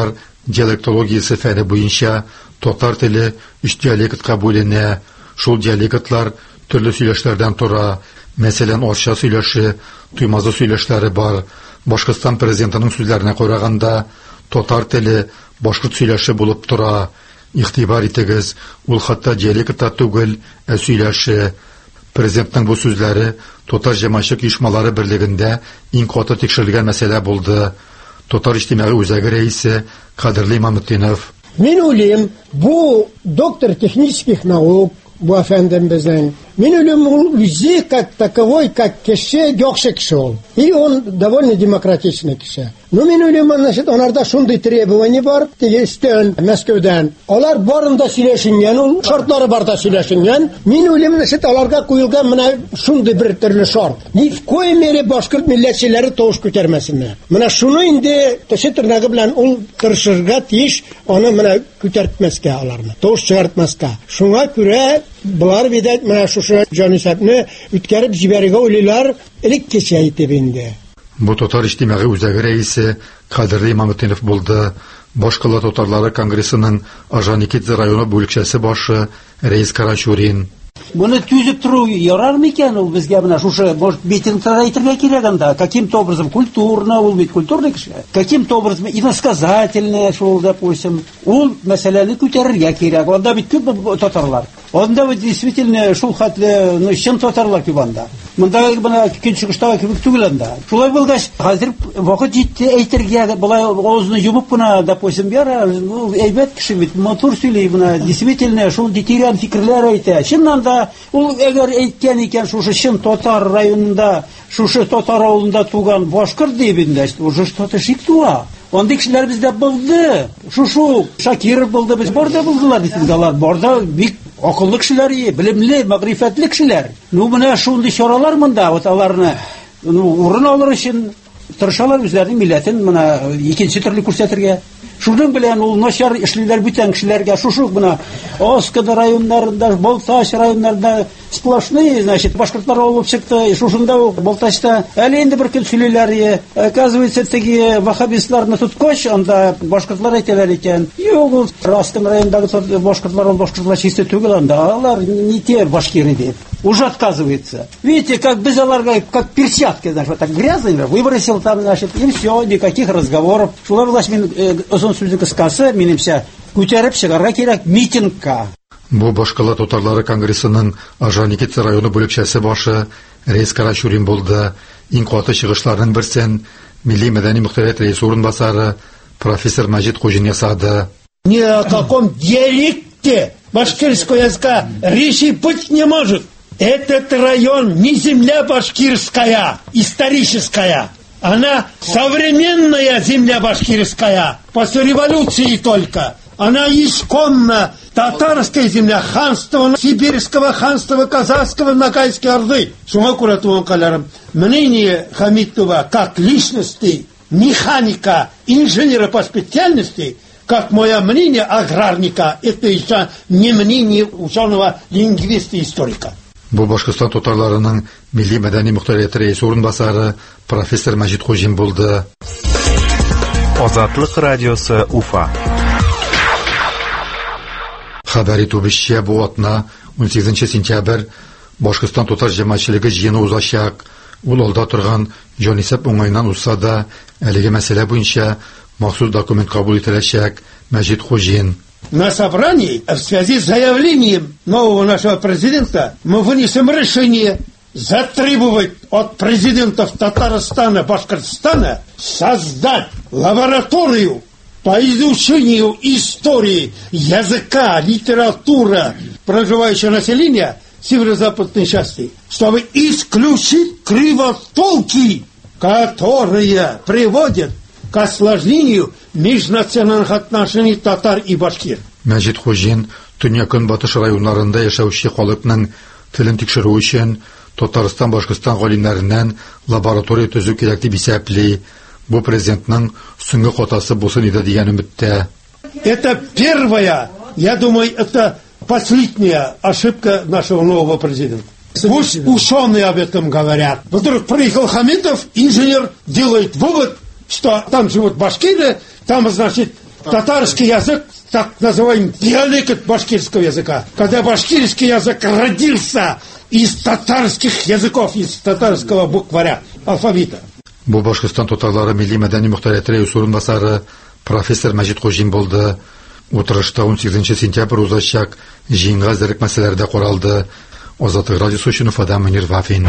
диалектологиясы фәне буенча татар теле 3 диалектка бүленә. Шул диалектлар төрле сөйләшләрдән тора. Мәсәлән, арча сөйләше, туймазы сөйләшләре бар. Башкортстан президентының сүзләренә караганда, татар теле башкорт сөйләше булып тора. Игътибар итегез, ул хәтта диалектта түгел, сөйләше. Президентның бу сүзләре татар җәмәгать оешмалары берлегендә иң каты тикшерелгән мәсьәлә булды. Татар иҗтимагый үзәге рәисе Кадерле Имамутдинов: Мин уйлыйм, бу доктор технических наук, бу әфәндем безнең. Мин уйлыйм, ул үзе как таковой, как кеше, яхшы кеше ул. И он довольно демократичный кеше. Ну, мин уйлыйм, значит, онарда шундый требование бар, тегестен, Мәскәүдән. Алар барында сөйләшенгән, ул шартлары барда сөйләшенгән. Мин уйлыйм, значит, аларга куелган менә шундый бер төрле шарт. Ни в коей мере башкорт милләтчеләре тавыш күтәрмәсеннәр. Менә шуны инде тәшәттәрнәге белән ул тырышырга тиеш, аны менә күтәртмәскә аларны. Тавыш чыгартмаска. Шуңа күрә булар бидәт менә шушы җанисәпне үткәреп җибәрергә уйлыйлар, элек кечә итеп инде. Бу татар иҗтимагый үзәге рәисе Кадерле Имамутдинов булды. Башкала татарлары конгрессының Ажаникидзе районы бүлекчәсе башы Рәис Карачурин: Буны түзеп тору ярар микән ул безгә менә шушы митингтар әйтергә кирәк анда, каким-то образом культурно, ул бит культурный кеше. Каким-то образом иносказательно шул, допустим, ул мәсьәләне күтәрергә кирәк. Анда бит күп татарлар. Анда бит действительно шул хәтле, чын татарлар күп анда. Монда бына көнчыгыштагы кебек түгел анда. Шулай булгач, хәзер вакыт җитте әйтергә, булай авызны йомып кына, допустим, яра, әйбәт кеше бит, матур сөйли, бuna действительно шул дитиран фикерләр әйтә. Чыннан да ул әгәр әйткән икән шушы чын татар районында, шушы татар авылында туган башкорт дип инде, уже что-то шик туа. Андый кешеләр бездә булды. Шушу Шакиров булды, без барда булдылар дисәләр, барда бик акыллы кешеләр, белемле, мәгърифәтле кешеләр. Ну менә шундый чаралар монда, вот аларны урын алыр өчен тырышалар үзләренең милләтен менә икенче төрле күрсәтергә. Шуның белән ул начар эшлиләр бүтән кешеләргә, шушы менә Оскада районнарында, Балтач районнарында сплошные, значит, башкортлар алып чыкты. Шушында Балтачта әле инде бер көн сөйлиләр, оказывается, теге вахабистларны тоткач, анда башкортлар әйтәләр икән. Юк, Растың районындагы башкортлар башкортлар чисто түгел анда, алар не те башкиры дип. Уже отказывается. Видите, как без аларга, как перчатки, значит, вот так грязные, выбросил там, значит, и все, никаких разговоров. Шулар булгач мин озон сүзне кыскасы, минемчә, күтәреп чыгарга кирәк митингка. Бу башкала татарлары конгрессының Ажаникидзе районы бүлекчәсе башы Рәис Карачурин булды. Иң каты чыгышларның берсен Милли мәдәни мөхтәрәт рәисе урынбасары профессор Мәҗит Хуҗин ясады. Ни о каком диалекте башкирского языка речи быть не может. Этот район не земля башкирская, историческая. Она современная земля башкирская, после революции только. Она исконно татарская земля, ханства, сибирского ханства, казахского, Ногайской Орды. Шуңа күрә туганкаларым, мнение Хамитова как личности, механика, инженера по специальности, как мое мнение аграрника, это еще не мнение ученого лингвиста и историка. Бу Башкортстан татарларының Милли мәдәни мөхтәрәт рәисе урынбасары профессор Мәҗит Хуҗин булды. Азатлык радиосы Уфа. Хәбәр итүебезчә, бу атна 18 сентябрь Башкортстан татар җәмәгатьчелеге җыены узачак. Ул алда торган җанисәп уңайнан узса да, әлеге мәсьәлә буенча махсус документ кабул ителәчәк. Мәҗит Хуҗин: На собрании в связи с заявлением нового нашего президента мы вынесем решение затребовать от президентов Татарстана, Башкортостана создать лабораторию по изучению истории, языка, литературы проживающего населения северо-западной части, чтобы исключить кривотолки, которые приводят к осложнению межнациональных отношений татар и башкир. Мәҗит Хуҗин Төньяк-Көнбатыш районнарында яшәүче халыкның телен тикшерү өчен Татарстан, Башкортстан галимнәреннән лаборатория төзү кирәк дип исәпли. Бу президентның соңгы катасы булсын иде дигән өметтә. Это первая, я думаю, это последняя ошибка нашего нового президента. Пусть ученые об этом говорят. Вдруг приехал Хамитов, инженер, делает вывод, что там живут башкиры, там, значит, Татарский язык, так называемый диалект башкирского языка. Когда башкирский язык родился из татарских языков, из татарского букваря, алфавита. Бу Башкортстан татарлары милли мәдәни мөхтәрияте рәис урынбасары профессор Мәҗит Хуҗин булды. Утырышта 18 сентябрь узачак җыенга әзерлек мәсьәләләре каралды. Азатлык радиосы өчен Уфадан Мөнир Вафин.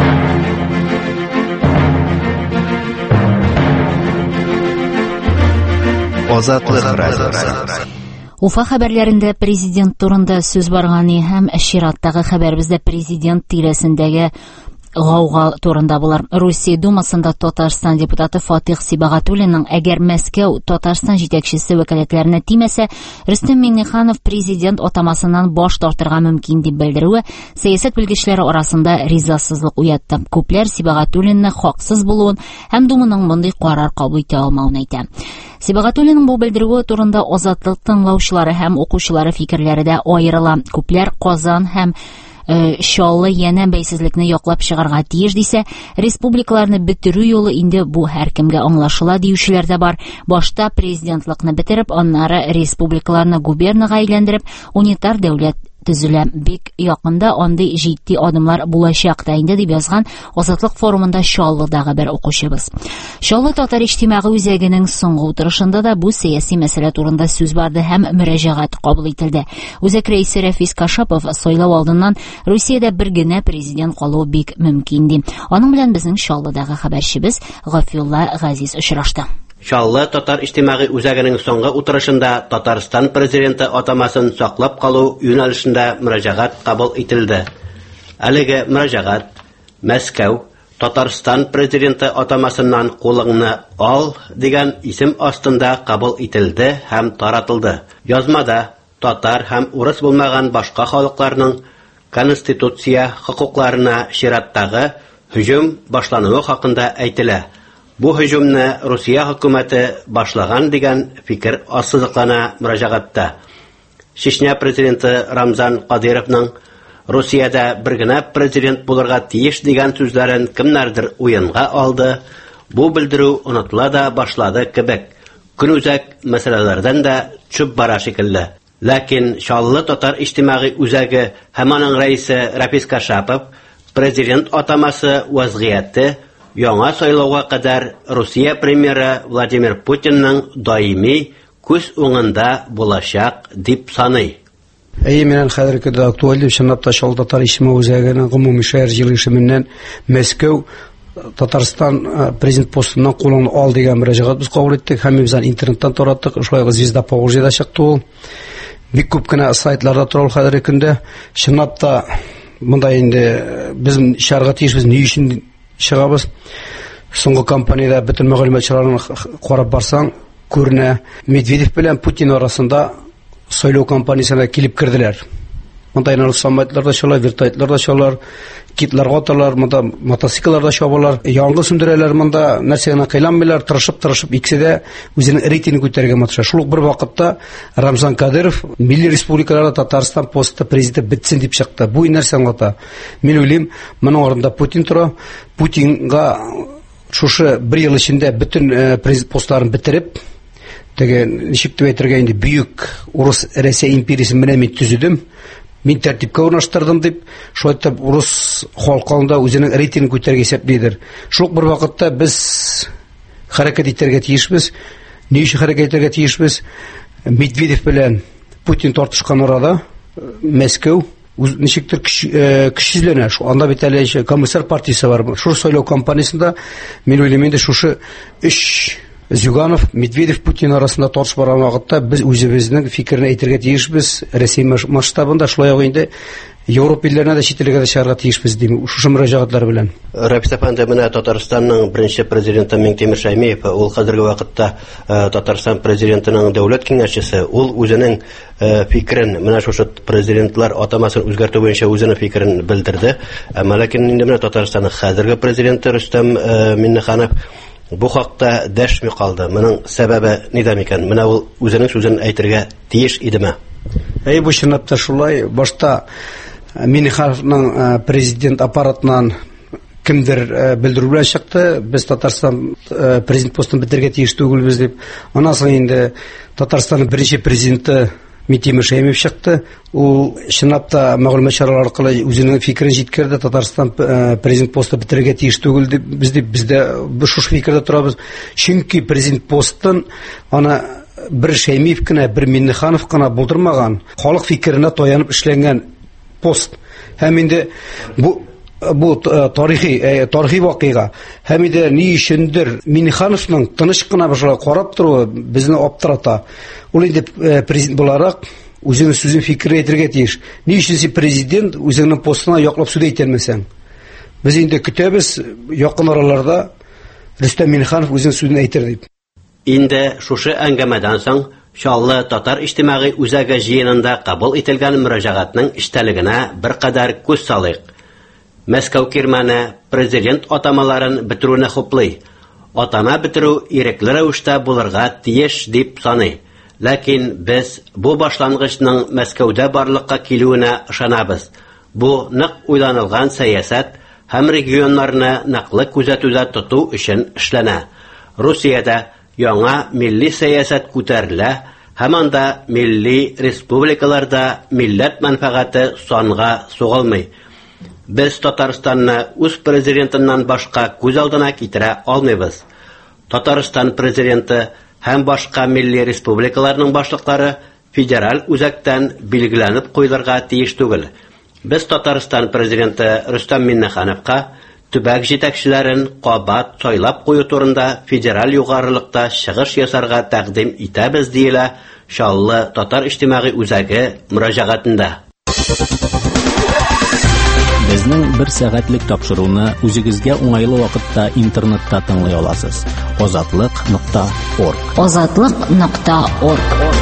Азатлык радиосы. Уфа хәбәрләрендә президент турында сүз барганы һәм чираттагы хәбәребездә президент тирәсендәге гауга турында булар. Русия Думасында Татарстан депутаты Фатих Сибагатуллинның әгәр Мәскәү Татарстан җитәкчесе вәкаләтләренә тимәсә, Рөстәм Миңнеханов президент атамасыннан баш тартырга мөмкин дип белдерүе сәясәт белгечләре арасында ризасызлык уятты. Күпләр Сибагатуллинны хаксыз булуын һәм Думаның мондый карар кабул итә алмавын әйтә. Сибагатуллинның бу белдерүе турында Азатлык тыңлаучылары һәм укучылары фикерләре дә аерыла. Күпләр Казан һәм Шаллы янә бәйсезлекне яклап чыгарга тиеш дисә, республикаларны бетерү юлы инде бу һәркемгә аңлашыла диючеләр дә бар. Башта президентлыкны бетереп, аннары республикаларны губернага әйләндереп, унитар дәүләт төзелә. Бик якында андый җитди адымлар булачак та инде дип язган Азатлык форумында Шаллыдагы бер укучыбыз. Шаллы татар иҗтимагый үзәгенең соңгы утырышында да бу сәяси мәсьәлә турында сүз барды һәм мөрәҗәгать кабул ителде. Үзәк рәисе Рафис Кашапов сайлау алдыннан Русиядә бер генә президент калуы бик мөмкин ди. Аның белән безнең Шаллыдагы хәбәрчебез Гафиулла Газиз очрашты. Шаллы татар иҗтимагый үзәгенең соңгы утырышында Татарстан президенты атамасын саклап калу юнәлешендә мөрәҗәгать кабул ителде. Әлеге мөрәҗәгать Мәскәү Татарстан президенты атамасыннан кулыңны ал дигән исем астында кабул ителде һәм таратылды. Язмада татар һәм урыс булмаган башка халыкларның конституция хокукларына чираттагы һөҗүм башлануы хакында әйтелә. Бу һөҗүмне Русия хөкүмәте башлаган дигән фикер ассызыклана мөрәҗәгатьтә. Чечня президенты Рамзан Кадыровның Русиядә бер генә президент булырга тиеш дигән сүзләрен кемнәрдер уенга алды. Бу белдерү онытыла да башлады кебек. Көнүзәк мәсьәләләрдән дә чүп бара шикелле. Ләкин Шаллы татар иҗтимагый үзәге һәм аның рәисе Рафис Кашапов президент атамасы вазгыяте яңа сайлауга кадәр Русия премьеры Владимир Путинның даими күз уңында булачак дип саный. Менен хәзерге дә актуаль чынлап Шаллы татар иҗтимагый үзәгенең гомуми шәһәр җыелышы менән Мәскәү Татарстан президент постыннан кулын ал дигән мөрәҗәгать без кабул иттек һәм без интернеттан тараттык. Шулай звезда Павловскида чыкты ул. Бик күп кенә сайтларда тора ул хәзерге көндә. Чынлап та монда инде без шәргә тиешбез ни өчен чыгабыз. Соңгы кампанияда бөтен мәгълүматларын карап барсаң, күренә Медведев белән Путин арасында сайлау кампаниясына килеп кирделәр. Монда самолетларда шулай, вертолетларда шулар, китларга аталар, монда мотоциклларда чабалар, яңгы сүндерәләр, монда нәрсәгә кыйламыйлар, тырышып икесе дә үзенең рейтингын күтәргә матыша. Шул ук бер вакытта Рамзан Кадыров милли республикаларда Татарстан посты президент битсен дип чыкты. Бу нәрсә аңлата. Мин уйлыйм, моның орында Путин тора. Путинга шушы бер ел эчендә бөтен президент постларын битереп, теге ничек дип әйтергә инде бүйүк урыс Россия империясын менә мин төзүдем. Мин тәртипкә урнаштырдым дип, шулай итеп урыс халкында үзенең рейтингын күтәргә исәплидер. Шул бер вакытта без хәрәкәт итәргә тиешбез. Ни өчен хәрәкәт итәргә тиешбез? Медведев белән Путин тартышкан арада Мәскәү ничектер көчсезләнә. Анда бит әле комиссар партиясе бар. Шул сайлау кампаниясында мин уйлыйм инде шушы 3 Зюганов, Медведев, Путин арасында тартыш барган вакытта без үзебезнең фикерне әйтергә тиешбез. Россия масштабында шулай ук инде Европа илләренә дә читләргә дә чыгарга тиешбез дим. Шушы мөрәҗәгатьләр белән. Рафис әфәнде менә Татарстанның беренче президенты Миңтимер Шәймиев, ул хәзерге вакытта Татарстан президентының дәүләт киңәшчесе, ул үзенең фикерен менә шушы президентлар атамасын үзгәртү буенча үзенең фикерен белдерде. Ләкин инде менә Татарстанның хәзерге президенты Рөстәм Миңнеханов бу хакта дәшми калды. Моның сәбәбе нидә микән? Менә ул үзенең сүзен әйтергә тиеш идеме? Бу чынлап та шулай. Башта Миңнехановның президент аппаратынан кемдер белдерү белән чыкты. Без Татарстан президент постын бетергә тиеш түгелбез дип. Аннан соң инде Татарстанның беренче президенты Митимир Шәймиев чыкты. Ул чынлап та мәгълүмат чаралары аркылы үзенең фикерен җиткерде. Татарстан президент постын бетергә тиеш түгел дип бездә шушы фикердә торабыз. Чөнки президент постын аны бер Шәймиев кенә, бер Миннеханов кына булдырмаган, халык фикеренә таянып эшләнгән пост. Һәм инде бу тарихи вакыйга. Һәм инде ни өчендер Миннехановның тыныч кына башка карап торуы безне аптырата. Ул инде президент буларак үзенең сүзен фикер әйтергә тиеш. Ни өчен син президент үзеңнең постына яклап сүз әйтәлмәсәң? Без инде көтәбез якын араларда Рөстәм Миннеханов үзенең сүзен әйтер дип. Инде шушы әңгәмәдән соң Шаллы татар иҗтимагый үзәге җыенында кабул ителгән мөрәҗәгатьнең иштәлегенә беркадәр күз салыйк. Мәскәү Кирманы президент атамаларын бетерүне хуплый. Атама бетерү ирекле рәвештә булырга тиеш дип саный. Ләкин без бу башлангычның Мәскәүдә барлыкка килүенә ышанабыз. Бу нык уйланылган сәясәт һәм регионнарны ныклы күзәтүдә тоту өчен эшләнә. Русиядә яңа милли сәясәт күтәрелә, һәм анда милли республикаларда милләт мәнфәгате санга сугылмый. Без Татарстанны үз президентыннан башка күз алдына китерә алмыйбыз. Татарстан президенты һәм башка милли республикаларның башлыклары федераль үзәктән билгеләнеп куйлырга тиеш түгел. Без Татарстан президенты Рөстәм Миннехановка төбәк җитәкчеләрен кабат сайлап кую турында федераль югарылыкта чыгыш ясарга тәкъдим итәбез диелә Шаллы татар иҗтимагый үзәге мөрәҗәгатендә. Безнең 1 сәгатьлек тапшыруны үзегезгә уңайлы вакытта интернетта тыңлый аласыз. Озатлык.орг. Озатлык.орг.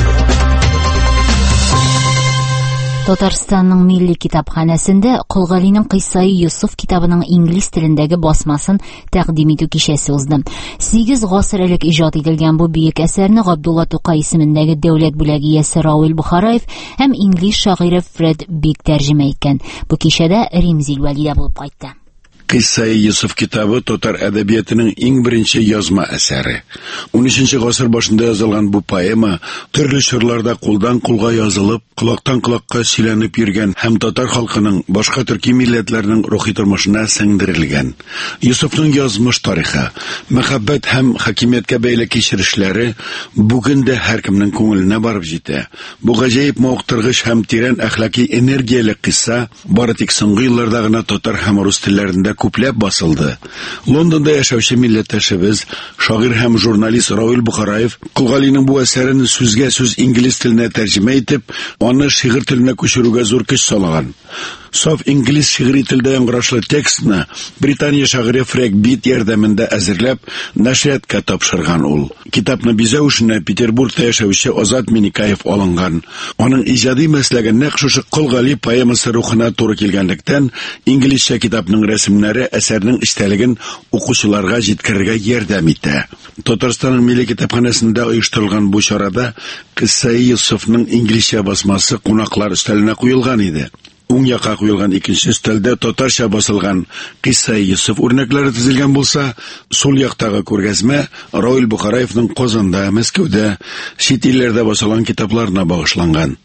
Татарстанның милли китапханәсендә Кулгалинең Кыйсаи Юсуф китабының инглиз телендәге басмасын тәкъдим итү кичәсе узды. 8 гасыр элек иҗат ителгән бу бөек әсәрне Габдулла Тукай исемендәге дәүләт бүләге иясе Рауил Бухараев һәм инглиз шагыйре Фред Бик тәрҗемә иткән. Бу кичәдә Римзил Вәлидә булып кайтты. Кыйсаи Юсуф китабы татар әдәбиятының иң беренче язма әсәре. 13-нче гасыр башында язылган бу поэма төрле чорларда кулдан кулга язылып, колактан колакка сөйләнеп йөргән һәм татар халкының башка төрки милләтләрнең рухи тормышына сеңдерелгән. Юсуфның язмыш тарихы, мәхәббәт һәм хакимияткә бәйле кичерешләре бүген дә һәркемнең күңеленә барып җитә. Бу гаҗәеп мавыктыргыч һәм тирән әхлаки энергияле кыйсса бары тик соңгы елларда гына татар һәм рус телләрендә күпләп басылды. Лондонда яшәүче милләттәшебез, шагыйрь һәм журналист Рауил Бухараев Кулгалинең бу әсәрен сүзгә сүз инглиз теленә тәрҗемә итеп, аны шигырь теленә күчерүгә зур көч салган. Саф инглиз шигъри телдә яңгырашлы текстны Британия шагыйре Фред Бит ярдәмендә әзерләп, нәшриятка тапшырган ул. Китапны бизәү эшенә Петербургта яшәүче Азат Миникаев алынган. Аның иҗади мәсләге нәкъ шушы Кулгали поэмасы рухына туры килгәнлектән, инглизчә китапның рәсемнәре әсәрнең эчтәлеген укучыларга җиткерергә ярдәм итә. Татарстанның милли китапханәсендә оештырылган бу чарада Кыйсаи Юсуфның инглизчә басмасы кунаклар өстәленә куелган иде. Уң якка куелган икенче өстәлдә татарча басылган Кыйсаи Юсуф үрнәкләре төзелгән булса, сул яктагы күргәзмә Рауил Бухараевның Казанда, Мәскәүдә, чит илләрдә басылган китапларына багышланган.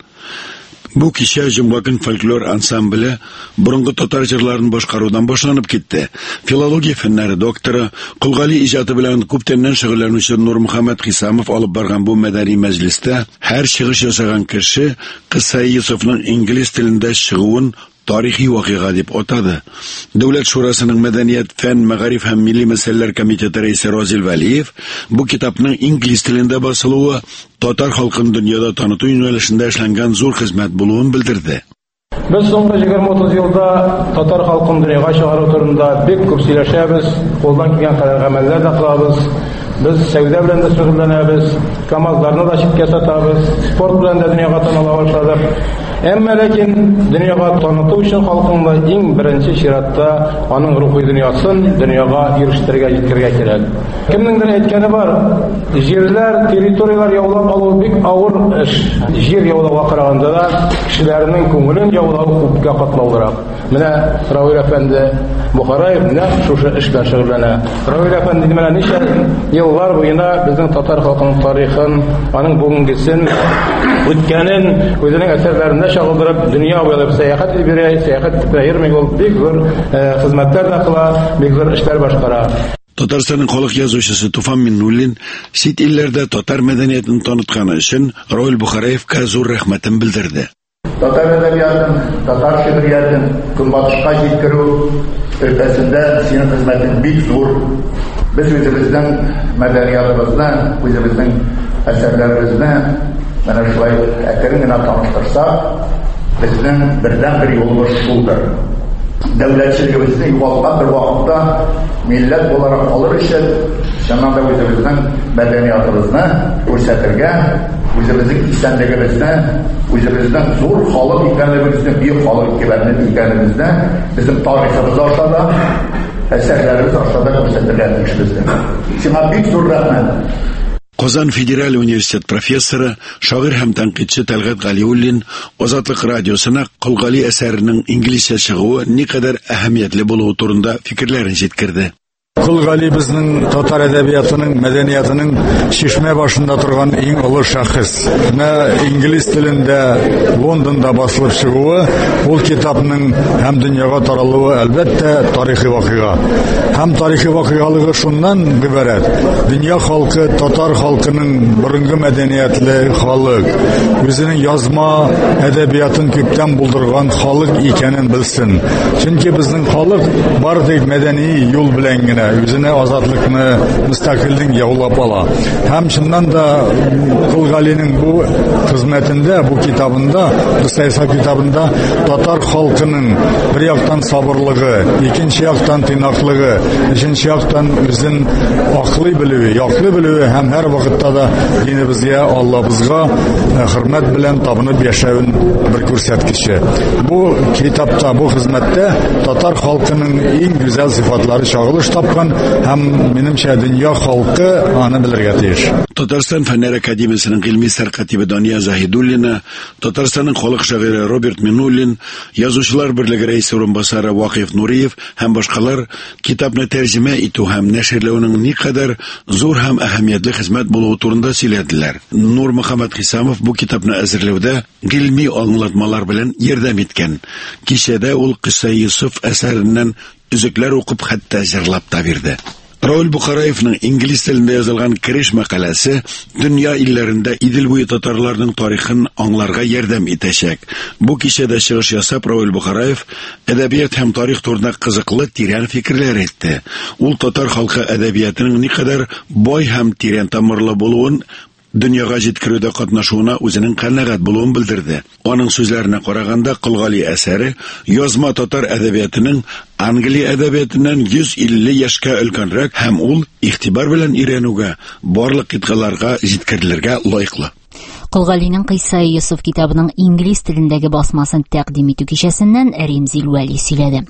Бу кичә җомга көн фольклор ансамбле борынгы татар җырларын башкарудан башланып китте. Филология фәннәре докторы, Кулгали иҗаты белән күптәннән шөгыльләнүче Нурмөхәммәд Хисамов алып барган бу мәдәни мәҗлестә һәр чыгыш ясаган кеше Кыйсаи Юсуфның инглиз телендә чыгуын тарихи вакыйга дип атады. Дәүләт шурасының мәдәният, фән, мәгариф һәм милли мәсьәләләр комитеты рәисе Розил Вәлиев бу китапның инглиз телендә басылуы татар халкын дөньяда таныту юнәлешендә эшләнгән зур хезмәт булуын белдерде. Без соңгы 20-30 елда татар халкын дөньяга чыгару турында бик күп сөйләшәбез, қолдан килгән гамәлләр дә кылабыз. Biz сәүдә белән дә шөгыльләнәбез, КАМАЗларны да читкә сатабыз, спорт белән дә дөньяга таныла башладык. Әмма ләкин дөньяга таныту өчен халкыңны иң беренче чиратта аның рухи дөньясын дөньяга ирештерергә җиткергә кирәк. Кемнеңдер әйткәне бар, җирләр, территориялар яулап алу бик авыр эш. Җир яулауга караганда да кешеләрнең күңелен яулау күпкә катлаулырак. Менә Равил әфәнде Бухараев нәкъ шушы эшләр шөгыльләнә. Равил әфәнде менә ничә еллар буена безнең татар халкының тарихын, аның бүгенгесен, үткәнен үзенең әсәрләрендә чагылдырып, дөнья буйлап сәяхәт итеп йөри, сәяхәт итеп йөрмәй, ул бик зур хезмәтләр дә кыла, бик зур эшләр башкара. Татарстанның халык язучысы Туфан Миннуллин сит илләрдә татар мәдәниятен танытканы өчен Равил Бухараевка зур рәхмәтен белдерде. Татар әдәбиятын, татар шигъриятын көнбатышка җиткерү өлкәсендә синең хезмәтең бик зур. Без үзебезнең мәдәниятыбызны, үзебезнең әсәрләребезне менә шулай әкрен генә таныштырсак, безнең бердән-бер юлыбыз шулдыр. Дәүләтчелегебезне югалткан бер вакытта милләт буларак калыр өчен чыннан да үзебезнең мәдәниятыбызны күрсәтергә, үзебезнең исәнлегебезне, үзебезнең зур халык икәнлегебезне, бик халык икәнлегебезне безнең тарихыбыз аша да, әсәрләребез аша да күрсәтергә тиешбез. Сиңа бик зур рәхмәт. Казан Федераль университет профессоры, шагыйрь һәм тәнкыйтьче Тәлгать Галиуллин Азатлык радиосына Кылгали әсәренең инглизчә чыгуы никадәр әһәмиятле булуы турында фикерләрен җиткерде. Кылгали безнең татар әдәбиятының, мәдәниятының шишмә башында торган иң олы шәхес. Менә инглиз телендә Лондонда басылып чыгуы, ул китапның һәм дөньяга таралуы әлбәттә тарихи вакыйга. Һәм тарихи вакыйгалыгы шуннан гыйбарәт. Дөнья халкы, татар халкының борынгы мәдәниятле халык, үзенең язма әдәбиятын күптән булдырган халык икәнен белсен. Чөнки безнең халык бардык мәдәни юл белән генә үзенә азатлыкны, мустакиллек яулап ала. Һәм чыннан да Кылгалинең бу хезмәтендә, бу китабында, Русайса китабында татар халкының бер яктан сабырлыгы, икенче яктан тыйнаклыгы, өченче яктан үзен аклый белүе, яклый белүе һәм һәр вакытта да динебезгә, Аллабызга хөрмәт белән табынып яшәүен бер күрсәткече. Бу китапта, бу хезмәттә татар халкының иң гүзәл сыйфатлары чагылыш тапкан һәм минемчә дөнья халкы аны белергә тиеш. Татарстан Фәннәр академиясының гыйльми сәркатибе Дания Заһидуллина, Татарстанның халык шагыйре Роберт Миннуллин, язучылар берлеге рәисе урынбасары Вакыйф Нуриев һәм башкалар китапны тәрҗемә итү һәм нәшерләүнең никадәр зур һәм әһәмиятле хезмәт булуы турында сөйләделәр. Нур Мөхәммәд Хисамов бу китапны әзерләүдә гыйльми аңлатмалар белән ярдәм иткән. Кичәдә ул Кыса Юсуф әсәреннән үзекләр укып хәтта җырлап та бирде. Равил Бухараевның инглиз телендә язылган киреш мәкаләсе дөнья илләрендә Идел буе татарларның тарихын аңларга ярдәм итәчәк. Бу кичәдә чыгыш ясап Равил Бухараев әдәбият һәм тарих турында кызыклы тирән фикерләр әйтте. Ул татар халкы әдәбиятының никадәр бай һәм тирән тамырлы булуын, дөньяга җиткерүдә катнашуына үзенең канәгать булуын белдерде. Аның сүзләренә караганда, Кылгали әсәре язма татар әдәбиятының Англия әдәбиятыннан 150 яшькә өлкәнрәк һәм ул игътибар белән өйрәнүгә, барлык киткаларга җиткерелергә лаеклы. Кылгалинең Кыйса Юсуф китабының инглиз телендәге басмасын тәкъдим итү кичәсеннән Римзил Вәли сөйләде.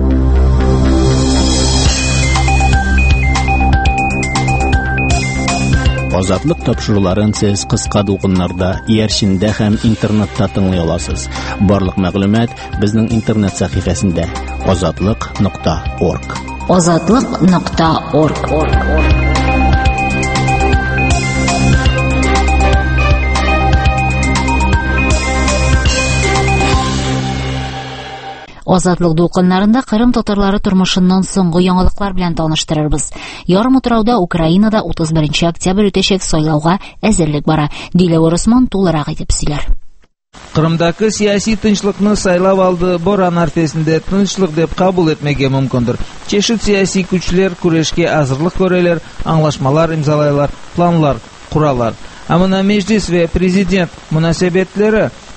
Азатлык тапшыруларын сез кыска дулкыннарда, иярчендә һәм интернетта тыңлый аласыз. Барлык мәгълүмат безнең интернет сәхифәсендә azatlyk.org. azatlyk.org. Азатлык дулкыннарында Кырым татарлары тормышыннан соңгы яңалыклар белән таныштырырбыз. Ярым утрауда Украинада 31 октябрь үтәчәк сайлауга әзерлек бара. Диләвер Усман тулырак итеп сөйләр. Кырымдагы сиясий тынчлыкны сайлап алды, Боран арфесендә тынчлык дип кабул этмәгә мөмкиндер. Чешит сиясий күчләр күрешкә әзерлек күрәләр, аңлашмалар имзалайлар, планлар куралар. Амына мәҗлис вә президент мөнәсәбәтләре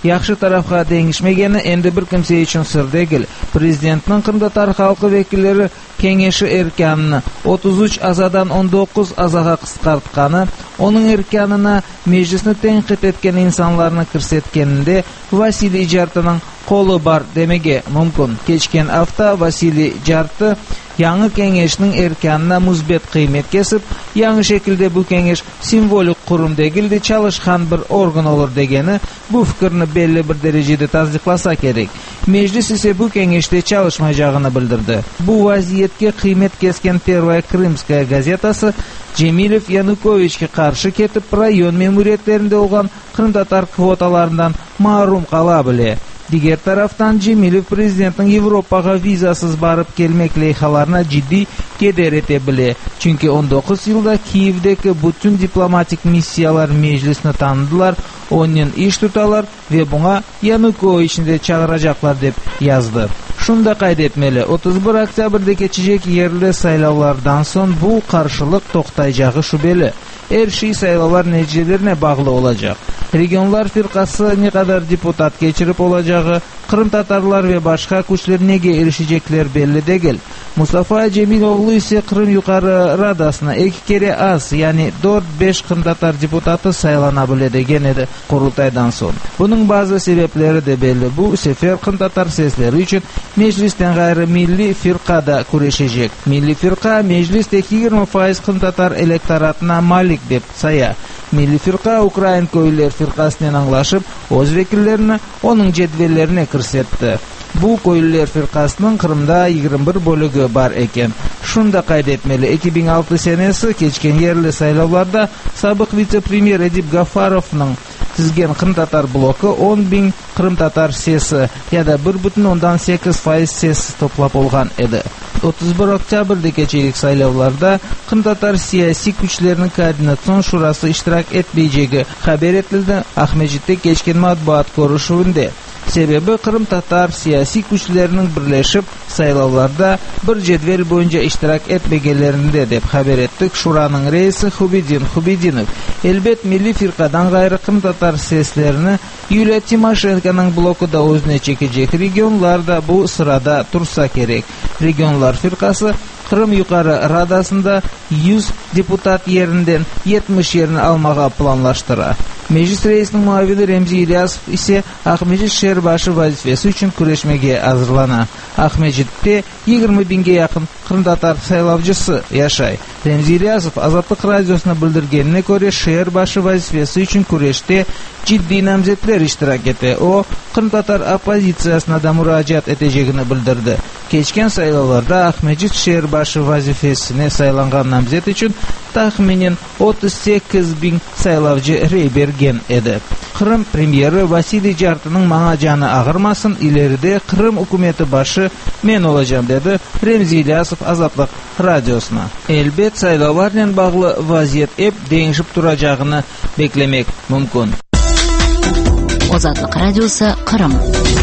яхшы тарафка деңишмегени энди бир кимсе үчүн сыр дегил. Президенттин Кырым татар халкы векиллери кеңеши эрканын 33 азадан 19 азага кыскартканы, onun эрканына мejlisni тенкит эткен инсанларны кирсеткенинде Василий Жартынын колу бар демеге мүмкүн. Кечкен авта Василий Жарты яңы кеңештин эрканына музбет кыймет кесип, яңы шекилде бу кеңеш символик курум дегилди чалышкан бир орган болор дегени бу фикирни белли бир дережеде tasdiqlasa керек. Meclis ise bu kengеште çalışmayacağını bildirdi. Bu vaziyetke kıymet kesken Первая Крымская gazetasi Cemilov Yanukovichga qarshi ketib rayon memuriyetlerinde olgan Kırım tatar kvotalarından mahrum qala bile. Diğer taraftan Cemilov prezidentin Yevropaga vizasız barıp kelmek leyhalarına ciddi keder etebilir. Çünkü 19 yılda Kiev'deki bütün diplomatik missiyalar meclisini tanıdılar, onun iş tutalar ve buna Yanukovich'ni de çağıracaklar dep yazdı. Şunda kaydetmeli, 31 Oktyabrdagi geçecek yerli saylavlardan son bu karşılık toxtayacağı şübeli. Her şey saylavlar neticelerine bağlı olacak. Regionlar firkası ne kadar deputat geçirip olacağı, Kırım Tatarlar ve başka güçler nege erişecekler belli değil. Mustafa Cemiloğlu ise Kırım Yukarı Radasına 2 kere az, yani 4-5 Kırım Tatar deputatı saylanabilir degen edi kurultaydan son. Bunun bazı sebepleri de belli. Bu sefer Kırım Tatar sesleri için meclisten gayrı milli firkada kuruşacak. Milli firka meclisteki 20% Kırım Tatar elektoratına malik dep saya. Milli firka Ukrayn köylüler firkasından anlaşıp öz vekillerini onun cedvellerine kırsetti. Bu köylüler firkasının Kırımda 21 bölügü var eken. Şunda kaydetmeli, 2006 senesi keçken yerli saylavlarda sabık vice-premier Edip Gafarov'nın tizgen Kırım Tatar bloku 10.000 Kırım Tatar sesi ya da 1,8% ses toplap olgan edi. 31 Oktyabrdagi geçecek saylavlarda Kırım Tatar siyasi güçlerinin koordinasyon şurası iştirak etmeyeceği haber etildi. Ahmedjit'te geçken matbuat görüşünde. Sebebi Kırım Tatar siyasi güçlerinin birleşip saylavlarda bir cedvel boyunca iştirak etmegelerinde dep haber ettik. Şuranın reisi Hubidinov. Elbet milli firkadan gayrı Kırım Tatar seslerini Yulia Timoshenko'nun bloku da özüne çekecek. Regionlarda bu sırada tursa gerek. Regionlar firkası Kırım Yukarı Radasında 100 deputat yerinden 70 yerini almağa planlaştıra. Meclis reisinin muavini Remzi İlyasov ise Ahmedjit şehirbaşı vazifesi için küreşmege hazırlana. Ahmedjit'te 20.000'ge yakın Kırım Tatar saylavcısı yaşay. Remzi İlyasov Azatlık Radyosu'na bildirgenine göre şehirbaşı vazifesi için küreşte ciddi namzetler iştirak etti. O Kırım Tatar opozitsiyasına da müracaat edeceğini bildirdi. Geçken saylavlarda Ahmedjit şehirbaşı vazifesine saylangan namzet için tahminen 38.000 saylavcı rey bergen edi. Kırım premieri Vasiliy Jartının "Mana canı ağırmasın, ileride Kırım hükümeti başı men olacağım" dedi Remzi İlyasov Azatlık Radyosuna. Elbet saylavlarla bağlı vaziyet hep değişip duracağını beklemek mümkün. Azatlık Radyosu Kırım.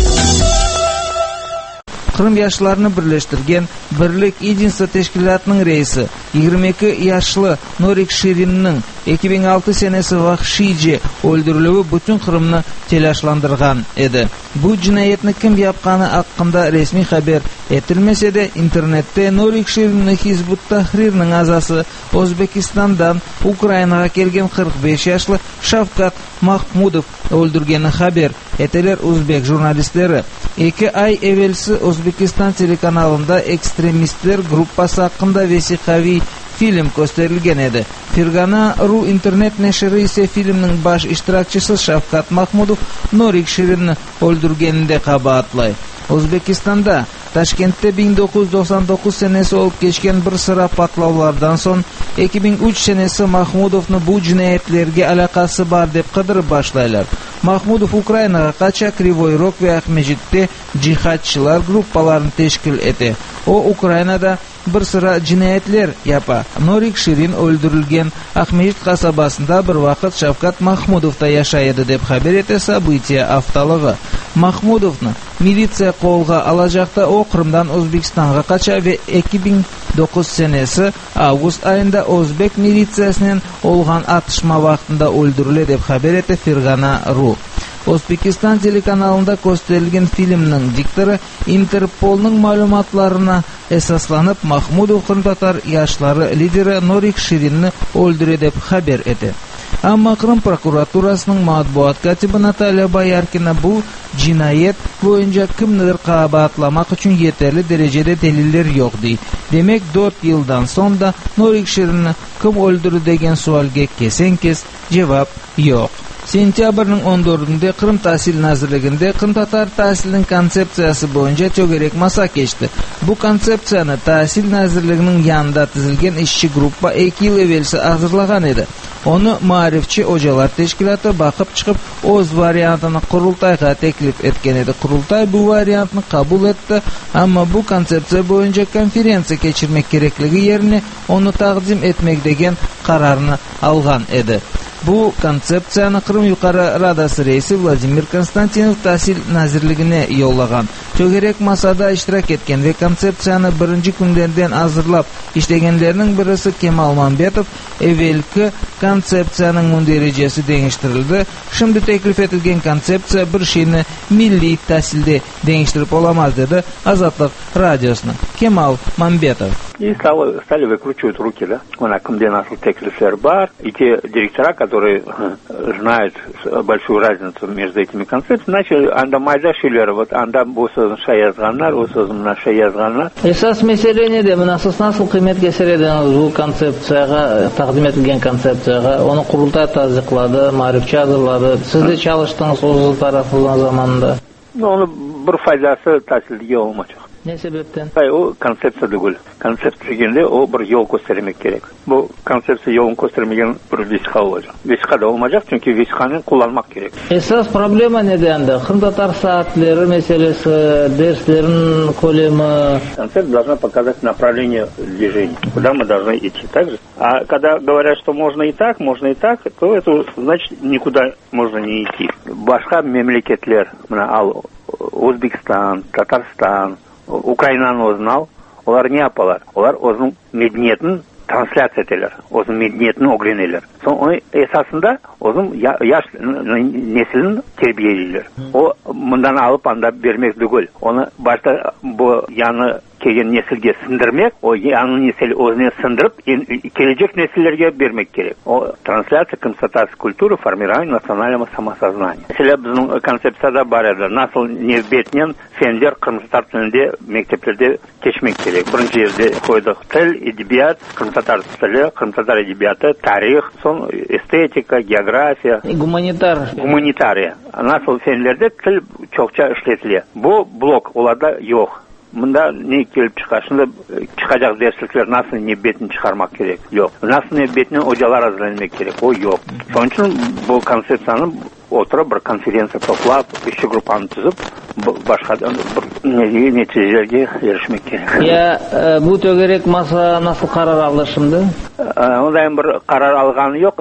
Kırım yaşlarını birleştirgen Birlik Единство teşkilatının reisi 22 yaşlı Norik Shirin'nin 2006 senesi vahşice öldürülüğü bütün Kırım'ını telaşlandırgan edi. Bu cinayetini kim yapkanı hakkında resmi haber etilmese de internette Norik Shirin'nin Hizbut Tahrir'nin azası Özbekistan'dan Ukrayna'ya gelgen 45 yaşlı Shavkat Mahmudov öldürgeni haber etiler Özbek jurnalistleri. 2 ay evvelsi Özbekistan telekanalında ekstremistler gruppası hakkında vesikavi film gösterilgen edi. Firgana.ru internet neşri ise filmnin baş iştirakçısı Shavkat Mahmudov Norik Shirin'ni öldürgeninde kabahatlay. Özbekistan'da Taşkent'te 1999 senesi olup geçken bir sıra patlavlardan son 2003 senesi Mahmudov'un bu cinayetlerge alakası var dep kıdırıp başlaylar. Mahmudov Ukrayna'ya kaça Krivoy Rog ve Ahmedjit'te cihatçılar gruppalarını teşkil etti. O Ukrayna'da bir sıra cinayetler yapa. Norik Shirin öldürülgen Ahmedjit kasabasında bir vakit Shavkat Mahmudov'da yaşaydı dep haber etese bu itiye haftalığı. Mahmudov'nu militsiya kolga alacakta o Kırım'dan Özbekistan'a kaça ve 2009 senesi Ağustos ayında Özbek militsiyasının olgan atışma vaktinde öldürüldü dep haber etti Firgana.ru. Өзбекистан телеканалында көстөрүлгөн фильмдин диктору Интерполдун маалыматларына эсасланып Махмудов Кырым-Татар яштары лидери Норик Ширинни өлдүрө деп хабар этти. Амма Кырым прокуратурасының матбуат катибы Наталья Бояркина бул жинайет боюнча кимдир кабатламак үчүн жетерлик дережеде делилдер жок дейт. Демек 4 жылдан соң да Норик Ширинни ким өлдүрдү деген суалга кесен-кес жавап жок. Сентябрдын 14-нде Кырым Таасил Назырлыгында Кырым-Татар таасилдин концепциясы боюнча чөгерек маса кечти. Бу концепцияны Таасил Назырлыгынын янында түзүлгөн ишчи группа 2 жыл эвелси азырлаган эди. Onu Marifçi Hocalar Teşkilatı bakıp çıkıp öz variantını kurultayga teklif etken edi. Kurultay bu variantını kabul etti ama bu konsepsiya boyunca konferensiya geçirmek gerekligi yerine onu takdim etmek degen kararını algan edi. Bu konsepsiyani Kırım Yukarı Radası reisi Vladimir Konstantinov Tahsil Nazirligine yollagan. Çögerek masada iştirak etken ve konsepsiyani birinci kunlerden hazırlap işlegenlerinin birisi Kemal Mambetov evvelki konsepsiyanın derecesi değiştirildi. Şimdi teklif edilgen konsepsiya bir şeyini milli tahsilde değiştirip olamaz dedi Azatlık Radyosu'na. Kemal Mambetov. И стали выкручивать руки, да. У нас где нашел теклифер бар, и те директора, которые знают большую разницу между этими концепциями, начали анда майда шилер, вот анда bu sözün şayazganlar, o sözün şayazganlar. Esas mesele ne de, nasıl kıymet keserediniz bu konsepsiyaga, takdim etilgen konsepsiyaga, onu kurultay tazdikladı, marifçi hazırladı. Siz de çalıştınız o tarafından zamanında. Onu bir faydası tahsilde olmayacak. Ne sebepten? O konsepsiya değil. Konsepsiya degende o bir yol göstermek gerek. Bu konsepsiya yolun göstermegen bir vesiqa olacak. Vesiqa da olmayacak çünkü vesiqanı kullanmak gerek. Esas problema nedende? Kırım-Tatar saatleri meselesi, derslerin kolemi. Концепция должна показать направление движения, куда мы должны идти. Так же? А когда говорят, что можно и так, то это значит никуда можно не идти. Başka memleketler, al Өзбекстан, Татарстан, Украинаны өзін ал, олар не апалар? Олар өзінің медниетін трансляция етелер, өзінің медниетін öğrenirler. Соның esasında өзінің яш неслін тербиелейлер. О мындан алып анда бермек дүгіл. Оны başta bu yanı kelgen nesilge sındırmak, o yanı nesil özüne sındırıp gelecek nesillerge vermek gerek. O трансляция констатации культуры, формирование национального самосознания. Mesela bizim konsepsiyada var edi. Nasıl nevbetinen fenler Kırım-Tatar tilinde mekteplerde geçmek gerek. Birinci yerde koyduk til, edebiyat, Kırım-Tatar tili, Kırım-Tatar edebiyatı, tarih, son estetika, geografiya, гуманитария. Nasıl fenlerde til çokça işletiliyor. Bu blok olada yok. Mında ne kelip çıkışında çıkacak derslikler nasıl nebetini çıkarmak gerek? Yok. Nasıl nebetini hocalar hazırlanmak gerek? O yok. Onun için bu konsepsiyanın oturup bir konferansiya toplap, işçi gruppanı tüzüp başka bir neticelerge erişmek gerek. Ya bu tögerek masa nasıl karar aldı şimdi? Ondan bir karar alganı yok.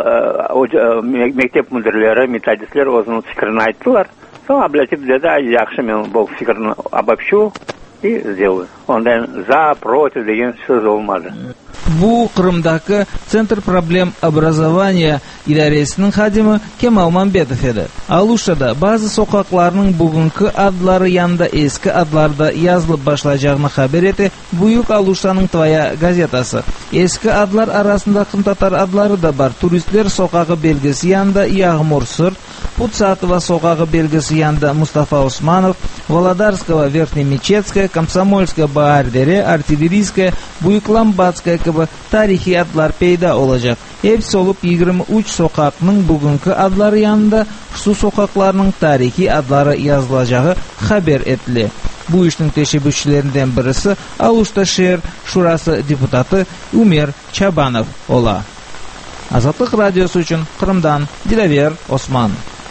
Mektep müdürleri, metodistler özünün fikrini ayttılar. Sonra обратив dedi, yaxşı men bu fikrini обобщу и сделаю. Ondan за, против деген söz olmadı. Bu Kırım'daki Центр проблем образования idaresinin hadimi Kemal Mambetov edi. Aluşada bazı sokaklarının bugünkü adları yanında eski adlarda yazılıp başlayacağını haber etti. Büyük Aluşa'nın Tvaya gazetası. Eski adlar arasında Kırım-Tatar adları da var. Turistler sokağı belgesi yanında Yağmur Sırt, Путсатова sokağı belgesi yanında Mustafa Osmanov, Володарского Верхнемечетская, Комсомольская Баардере, Артиллерийская, Buyuklambatskaya gibi tarihi adlar peyda olacak. Hepsi olup 23 sokakның bugünkü adları yanında su sokaklarının tarihi adları yazılacağı haber etildi. Bu işin teşebbüsçilerinden birisi Aluşta şehir şurası deputatı Umer Çabanov ola. Azatlık Radyosu için Kırım'dan Dilaver Osman.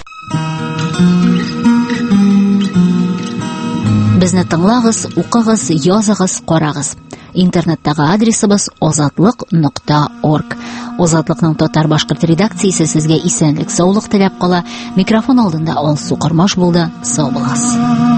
Bizni tingлагыз, укыгыз, языгыз, карагыз. Интернеттагы адресыбыз ozatlyk.org. Озатлыкның татар башкорт редакциясе сезгә исәнлек, саулык теләп кала. Микрофон алдында Алсу Кырмаш булды. Сау булыгыз.